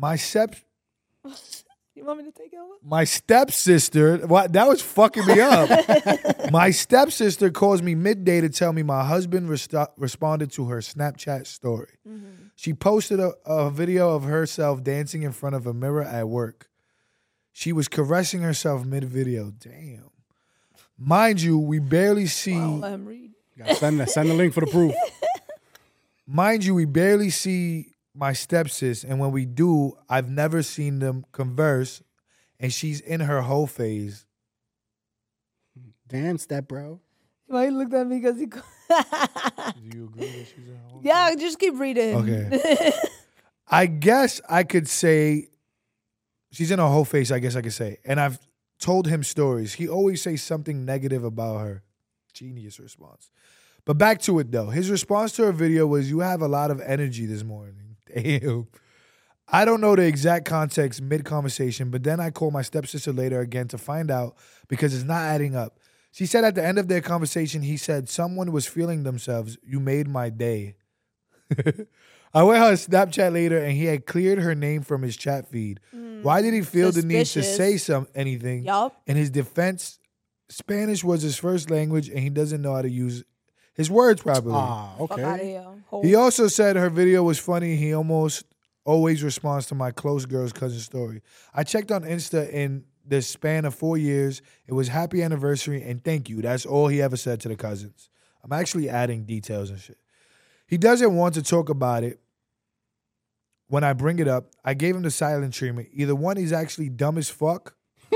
You want me to take it over? My stepsister, what that was fucking me up. My stepsister calls me midday to tell me my husband responded to her Snapchat story. She posted a video of herself dancing in front of a mirror at work. She was caressing herself mid-video. Damn. Mind you, we barely see. Wow, let him read. Gotta send the link for the proof. Mind you, we barely see my stepsis, and when we do, I've never seen them converse, and she's in her whole phase. Damn, step bro. Why he looked at me because he. Do you agree that she's in a whole Yeah, just keep reading. Okay. I guess I could say she's in a whole face, I guess I could say. And I've told him stories. He always says something negative about her. Genius response. But back to it though. His response to her video was, "You have a lot of energy this morning." Damn. I don't know the exact context mid-conversation, but then I called my stepsister later again to find out because it's not adding up. She said at the end of their conversation, he said, "Someone was feeling themselves. You made my day." I went her Snapchat later and he had cleared her name from his chat feed. Why did he feel the need to Suspicious. say anything? Yup. In his defense, Spanish was his first language and he doesn't know how to use his words properly. Fuck out of Okay. here. He also said her video was funny. He almost always responds to my close girl's cousin story. I checked on Insta in the span of 4 years. It was happy anniversary and thank you. That's all he ever said to the cousins. I'm actually adding details and shit. He doesn't want to talk about it. When I bring it up, I gave him the silent treatment. Either one, he's actually dumb as fuck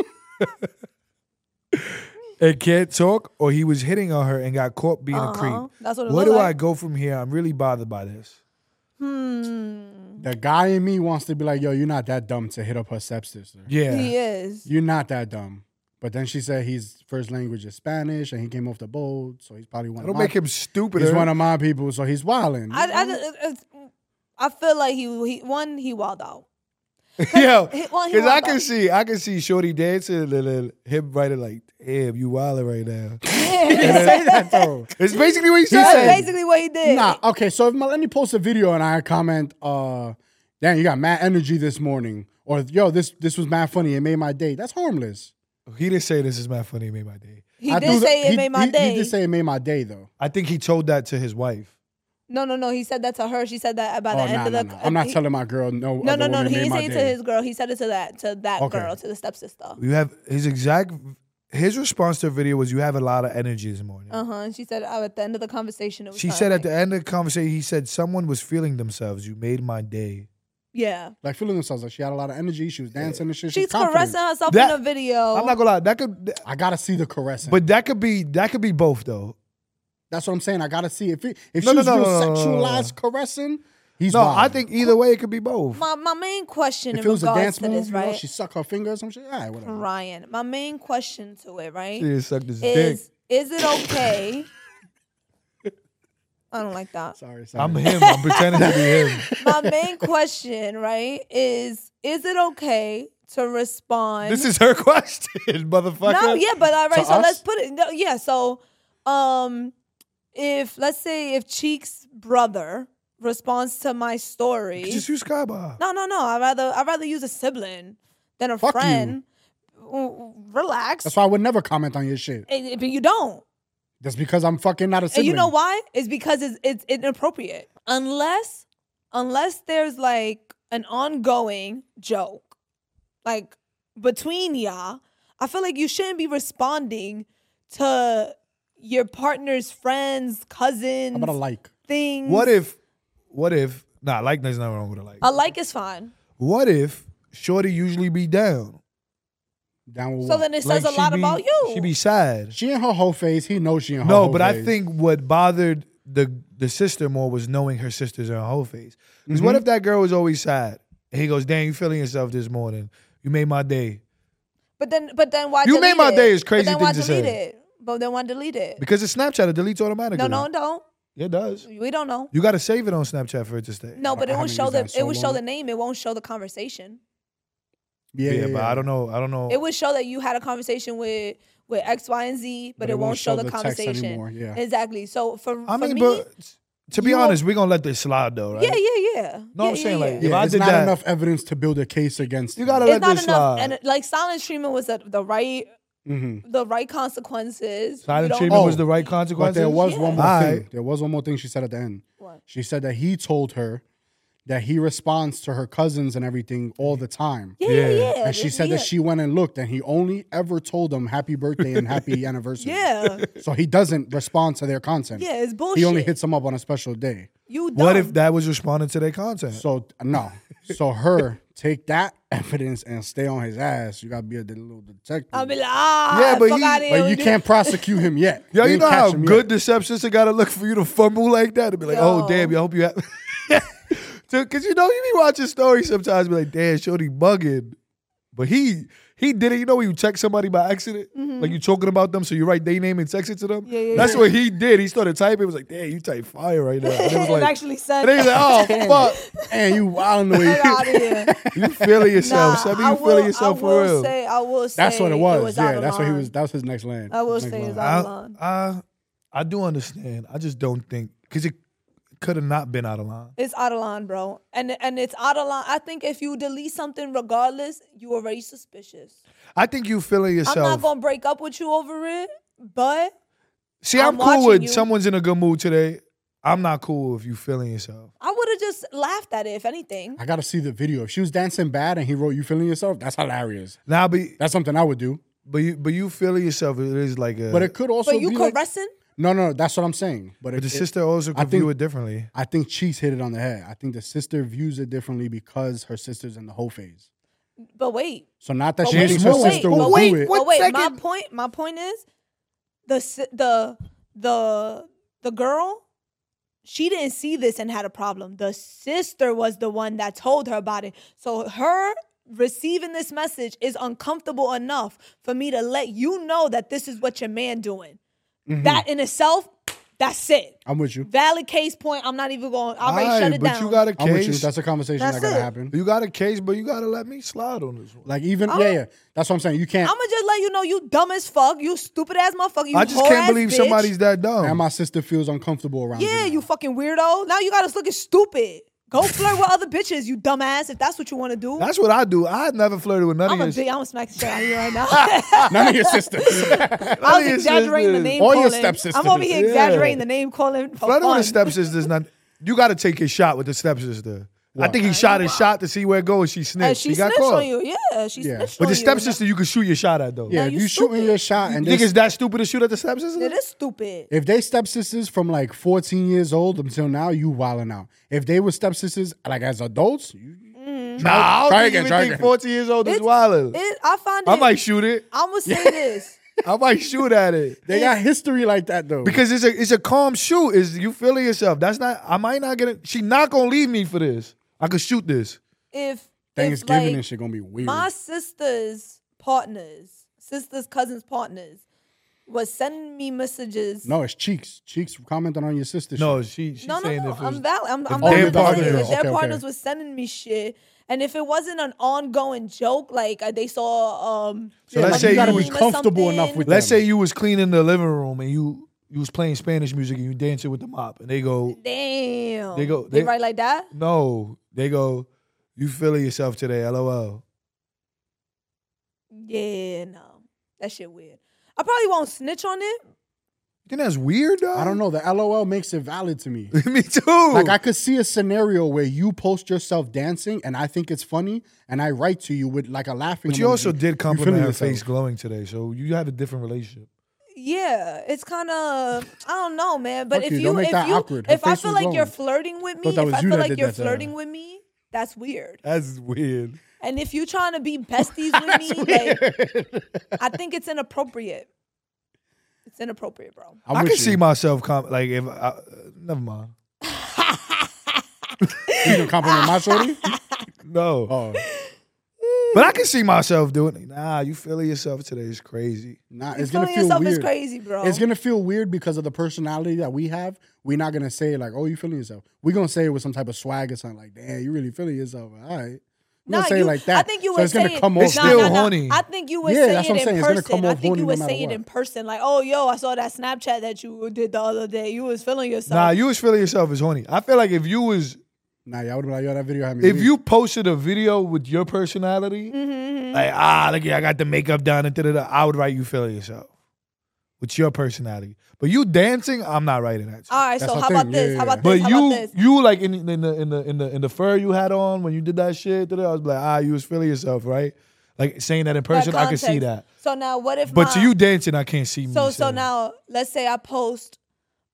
and can't talk, or he was hitting on her and got caught being a creep. That's what it Where looked do I like. go from here? I'm really bothered by this. The guy in me wants to be like, yo, you're not that dumb to hit up her stepsister. Yeah. He is. You're not that dumb. But then she said his first language is Spanish and he came off the boat, so he's probably one That'll of my make him stupid. He's one of my people, so he's wilding. I feel like he wilded out. Yo, Well, he because I wild can see Shorty dancing and then him writing like, "Damn, you wilding right now." He didn't say that though. It's basically what he said- said. That's basically what he did. Nah, okay, so if Melanie posts a video and I comment, damn, you got mad energy this morning, or yo, this was mad funny, it made my day. That's harmless. He didn't say this is mad funny. It made my day. He I did do say the- it made my day. He did say it made my day though. I think he told that to his wife. No. He said that to her. She said that by the end of the. I'm not telling my girl no. No. other woman He made didn't my say it to day. his girl. He said it to that Okay. girl, to the stepsister. You have his response to the video was, "You have a lot of energy this morning." And she said at the end of the conversation, it was. She said at the end of the conversation, he said, "Someone was feeling themselves. You made my day." Yeah. Like feeling themselves, like she had a lot of energy. She was dancing and shit. She's confident. caressing herself That- in a video. I'm not gonna lie. That could, I gotta see the caressing. but that could be both though. That's what I'm saying. I gotta see if No, she no, was no, real no, no, no, sexualized caressing. He's No, wild. I think either way it could be both. My main question if in it was a regards dance to move, this, you know, right? she suck her finger or some shit. All right, whatever. Ryan, my main question to it, right? She just sucked his dick. Is it okay? I don't like that. Sorry. I'm him. I'm pretending to be him. My main question, right, is it okay to respond? This is her question, motherfucker. No, yeah, but all right. To So us? let's put it. No, yeah, so if let's say if Cheek's brother responds to my story, Just use Skybar. no. I'd rather use a sibling than a Fuck you. friend. Relax. That's why I would never comment on your shit. But you don't. That's because I'm fucking not a sibling. And you know why? It's because it's inappropriate. Unless there's like an ongoing joke, like between y'all, I feel like you shouldn't be responding to your partner's friends, cousins, How about a like? things. What if? Nah, like there's nothing wrong with a like. A like is fine. What if Shorty usually be down? Down with So what? then it says Like, a lot she be- about you. She be sad. She in her whole face. He knows she in her No, whole but face. I think what bothered the sister more was knowing her sister's in her whole face. Because Mm-hmm. what if that girl was always sad? And he goes, "Damn, you feeling yourself this morning? You made my day." But then why? You made delete my it? day is crazy But then why thing to delete say. it? But then why delete it? Because it's Snapchat, it deletes automatically. No, don't. Yeah, it does. We don't know. You got to save it on Snapchat for it to stay. No, but I it will haven't show used that in so it will show long. the name. It won't show the conversation. Yeah, But I don't know. It would show that you had a conversation with X, Y, and Z, but it won't show the text conversation. anymore, yeah. Exactly. So for I mean, me, but to be you honest, we're gonna let this slide though, right? yeah. No, I'm saying, like, Yeah, if I it's did not that- enough evidence to build a case against. You him. gotta it's let not this enough. slide. And like silent treatment was the right Mm-hmm. the right consequences. Silent You don't- treatment Oh, was the right But consequences. there was Yeah. one more Alright. thing. There was one more thing she said at the end. What? She said that he told her that he responds to her cousins and everything all the time. Yeah. And she said that she went and looked and he only ever told them happy birthday and happy anniversary. Yeah. So he doesn't respond to their content. Yeah, it's bullshit. He only hits them up on a special day. You dumb. What if that was responding to their content? So no. So her take that evidence and stay on his ass. You gotta be a little detective. I'll be like, Yeah, but fuck he- outta here. But you can't prosecute him yet. Yo, They you ain't know how catch him good yet. the stepsister gotta look for you to fumble like that? To be like, oh Yo. damn, I hope you have. Because you know you be watching stories sometimes, be like, damn, shorty bugging, but he did it. You know when you text somebody by accident, like you talking about them, so you write their name and text it to them. Yeah, That's yeah. what he did. He started typing. It was like, damn, you type fire right now. And it was It like, actually said, and he was like, oh fuck, And you wilding the way fuck out of here. you feeling yourself? Sebi, you feeling yourself for real? I will say That's what it was. out Yeah, of that's what he line. was. That was his next land. I will Next say line. it's out of line. I do understand. I just don't think because it could have not been out of line. It's out of line, bro. And it's out of line. I think if you delete something regardless, you already suspicious. I think you feeling yourself. I'm not gonna break up with you over it, but See, I'm I'm cool watching with you. someone's in a good mood today. I'm not cool if you feeling yourself. I would have just laughed at it, if anything. I gotta see the video. If she was dancing bad and he wrote "You feeling yourself," that's hilarious. Now, That's something I would do. but you feeling yourself. It is like a. But it could also But you be like, caressing? no, that's what I'm saying. But But the it, sister also I could view think- it differently. I think Cheeks hit it on the head. I think the sister views it differently because her sister's in the whole phase. But wait. So not that But she wait, thinks her but wait, sister but will wait, do it. what but wait. second? My point is, the girl, she didn't see this and had a problem. The sister was the one that told her about it. So her receiving this message is uncomfortable enough for me to let you know that this is what your man doing. That in itself, that's it. I'm with you. Valid case point. I'm not even going. I already shut Aight, it but down. you got a I'm with you. case. That's a conversation That's that gotta it. happen. You got a case, but you gotta let me slide on this one. Like even yeah. That's what I'm saying. You can't. I'm gonna just let you know you dumb as fuck. You stupid ass motherfucker. You I just whore can't ass believe bitch. somebody's that dumb. And my sister feels uncomfortable around you. Yeah, now. you fucking weirdo. Now you got us looking stupid. Go flirt with other bitches, you dumbass, if that's what you want to do. That's what I do. I never flirted with none I'm of your. I'm gonna smack the shit out of you right now. None of your sisters. I was your exaggerating the sisters. name Or calling. your stepsisters. I'm over here Yeah. exaggerating the name calling for Flirting fun. with the stepsister's not. You got to take his shot with the stepsister. I think he shot his shot to see where it goes. She snitched. She he got snitched caught. on you. Yeah, she Yeah. snitched But on the you. stepsister, you can shoot your shot at though. Yeah, Now if you you shooting stupid. your shot You and think they, it's that stupid to shoot at the stepsister? It is stupid. if they stepsisters from like 14 years old until now, you wilding out. If they were stepsisters like as adults, you Nah, I don't try think again, you try think again. 14 years old is It's- wild. I find it. I might shoot it. I'm gonna say this. I might shoot at it. they got history like that though. Because it's a calm shoot. Is you feeling yourself? That's not. I might not get it. She not gonna leave me for this. I could shoot this. If Thanksgiving like, and shit gonna be weird. my sister's cousins' partners, was sending me messages. No, it's Cheeks. Cheeks commenting on your sister. No, shit. she's No, saying if it was, I'm valid. I'm if valid. their Saying partners- if their Okay, okay. partners was sending me shit, and if it wasn't an ongoing joke, like they saw, So let's like, say you gotta you be meme or comfortable enough something. with let's them. say you was cleaning the living room and you was playing Spanish music and you dancing with the mop and they go, Damn. They go- They they- write like that. no, they go, you feeling yourself today? LOL. Yeah, no, that shit weird. I probably won't snitch on it. You think that's weird though? I don't know. The LOL makes it valid to me. Me too. Like I could see a scenario where you post yourself dancing and I think it's funny and I write to you with like a laughing. but you emoji. also did You compliment feeling her yourself. face glowing today, so you have a different relationship. Yeah, it's kind of I don't know, man. But Fuck if you, you don't make if that you awkward. Her if I face feel was like you're glowing. flirting with me, Thought that if was I you feel that like did you're that to her. flirting with me, that's weird. That's weird. And if you're trying to be besties with me, like I think it's inappropriate. It's inappropriate, bro. I'm I with can you. see myself like if never mind. You can compliment my shorty. No. Oh, But I can see myself doing it. Nah, you feeling yourself today is crazy. nah, You it's gonna feeling feel yourself weird. is crazy, bro. It's gonna feel weird because of the personality that we have. We're not gonna say like, "Oh, you feeling yourself." We're gonna say it with some type of swag or something like, "Damn, you really feeling yourself." All right, we're gonna say it like that. I think you so would it's say gonna come it, off. It's still weird. horny. I think you would Yeah, say that's what I'm it saying. in It's gonna person. come I off think horny you no would matter say it what. in person. Like, oh, yo, I saw that Snapchat that you did the other day. You was feeling yourself. Nah, you was feeling yourself as horny. I feel like if you was Nah, y'all would be like, "Yo, that video had me." if weak." you posted a video with your personality, like look, I got the makeup done and da-da-da, I would write you feeling yourself with your personality. But you dancing, I'm not writing that. All right, That's so the how thing. about this? Yeah, How about yeah. But this? How about this? you like in the fur you had on when you did that shit, da-da, I was like, you was feeling yourself, right? Like saying that in person, I can see context. that. So now, what if? But to you dancing, I can't see me. So saying- now, let's say I post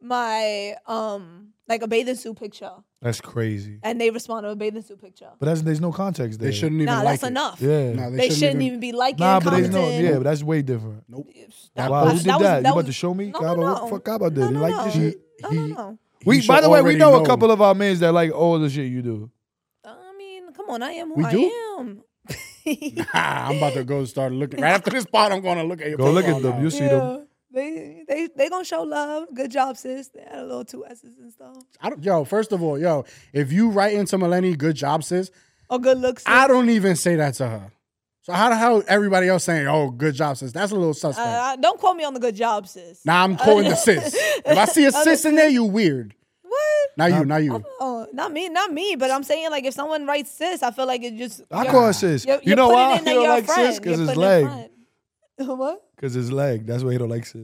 my like a bathing suit picture, That's crazy. and they respond to a bathing suit picture. But there's no context there. They shouldn't even Nah, like that's it. enough. Yeah. No, They shouldn't even be liking, Nah, but there's commenting. no. Yeah, but that's way different. Nope. Wow, who did that? You about was- to show me? No, Kaba, no, what no. the fuck Kaba did? No, You no, like no. this shit? No. We, should by the way, we already know a know. couple of our mans that like all the shit you do. I mean, come on, I am who We I do? am. I'm about to go start looking. Right after this pod, I'm going to look at your Go look at profile them. now. You see them. They gonna show love. Good job, sis. They had a little 2 S's and stuff. First of all, if you write into Melanie, good job, sis, Oh, good looks. I don't even say that to her. So how the hell everybody else saying, oh, good job, sis? That's a little suspect. Don't quote me on the good job, sis. Now I'm quoting the sis. If I see a sis in there, you weird. What? Not you. Oh, not me. But I'm saying, like, if someone writes sis, I feel like it just. I call her sis. You're You know putting why in that he don't you're a like sis? friend. Because You're his putting in leg. friend. What? Because his leg. That's why he don't like sis.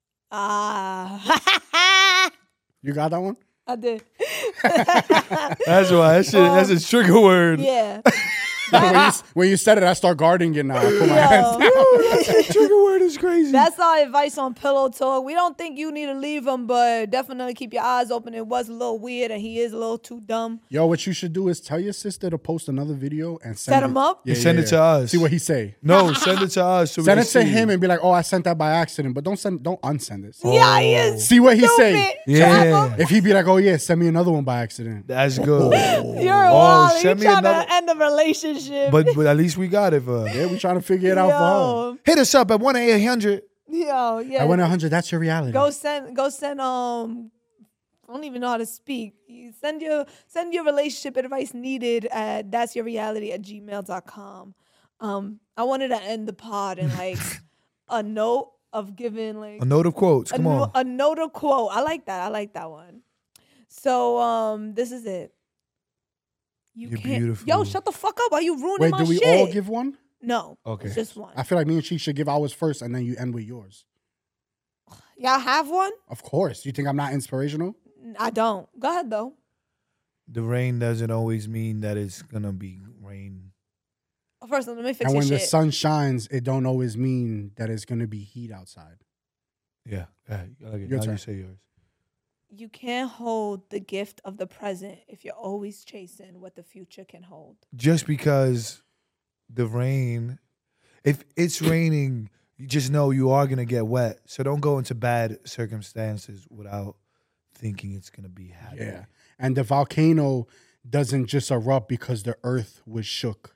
Ah. You got that one? I did. That's why. That's a trigger word. Yeah. when you said it, I start guarding it now. I put my hands down. That trigger word is crazy. That's our advice on Pillow Talk. We don't think you need to leave him, but definitely keep your eyes open. It was a little weird, and he is a little too dumb. Yo, what you should do is tell your sister to post another video and Set him up? And send it to us. See what he say. No, send it to us. So we Send can it to see. him and be like, oh, I sent that by accident. But don't unsend it. Yeah, he is. See what he stupid. say. Yeah. If he be like, oh yeah, send me another one by accident. That's good. You're wild. You send me trying another. to end the relationship. But at least we got it for her. Yeah, we trying to figure it out for her. Hit us up at 1-800. Yo, yeah. I went 100. That's your reality. Go send I don't even know how to speak. You send your relationship advice needed at that'syourreality@gmail.com. I wanted to end the pod in like a note of giving like A note of quotes. Come on. a note of quote. I like that one. So this is it. You're Can't, beautiful. Yo, shut the fuck up. Why you ruining Wait, my do we shit? all give one? No. Okay. Just one. I feel like me and she should give ours first and then you end with yours. Y'all have one? Of course. You think I'm not inspirational? I don't. Go ahead though. The rain doesn't always mean that it's gonna be rain. First, let me fix And your when the shit. sun shines, it don't always mean that it's going to be heat outside. Yeah. I like it. Your Now turn. you say yours. You can't hold the gift of the present if you're always chasing what the future can hold. Just because the rain, if it's raining, you just know you are gonna get wet. So don't go into bad circumstances without thinking it's gonna be happy. Yeah. And the volcano doesn't just erupt because the earth was shook.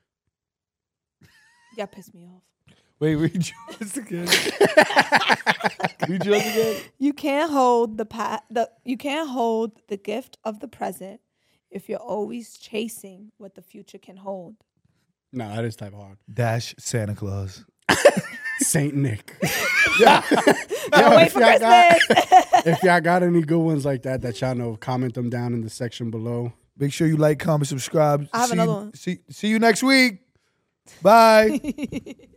Y'all piss me off. Wait, read yours again. Read yours again. You can't hold you can't hold the gift of the present if you're always chasing what the future can hold. No, that is type hard. Dash Santa Claus. Saint Nick. Yeah. Gotta wait for Christmas. If y'all got any good ones like that y'all know, comment them down in the section below. Make sure you like, comment, subscribe. I have See another you- one. See you next week. Bye.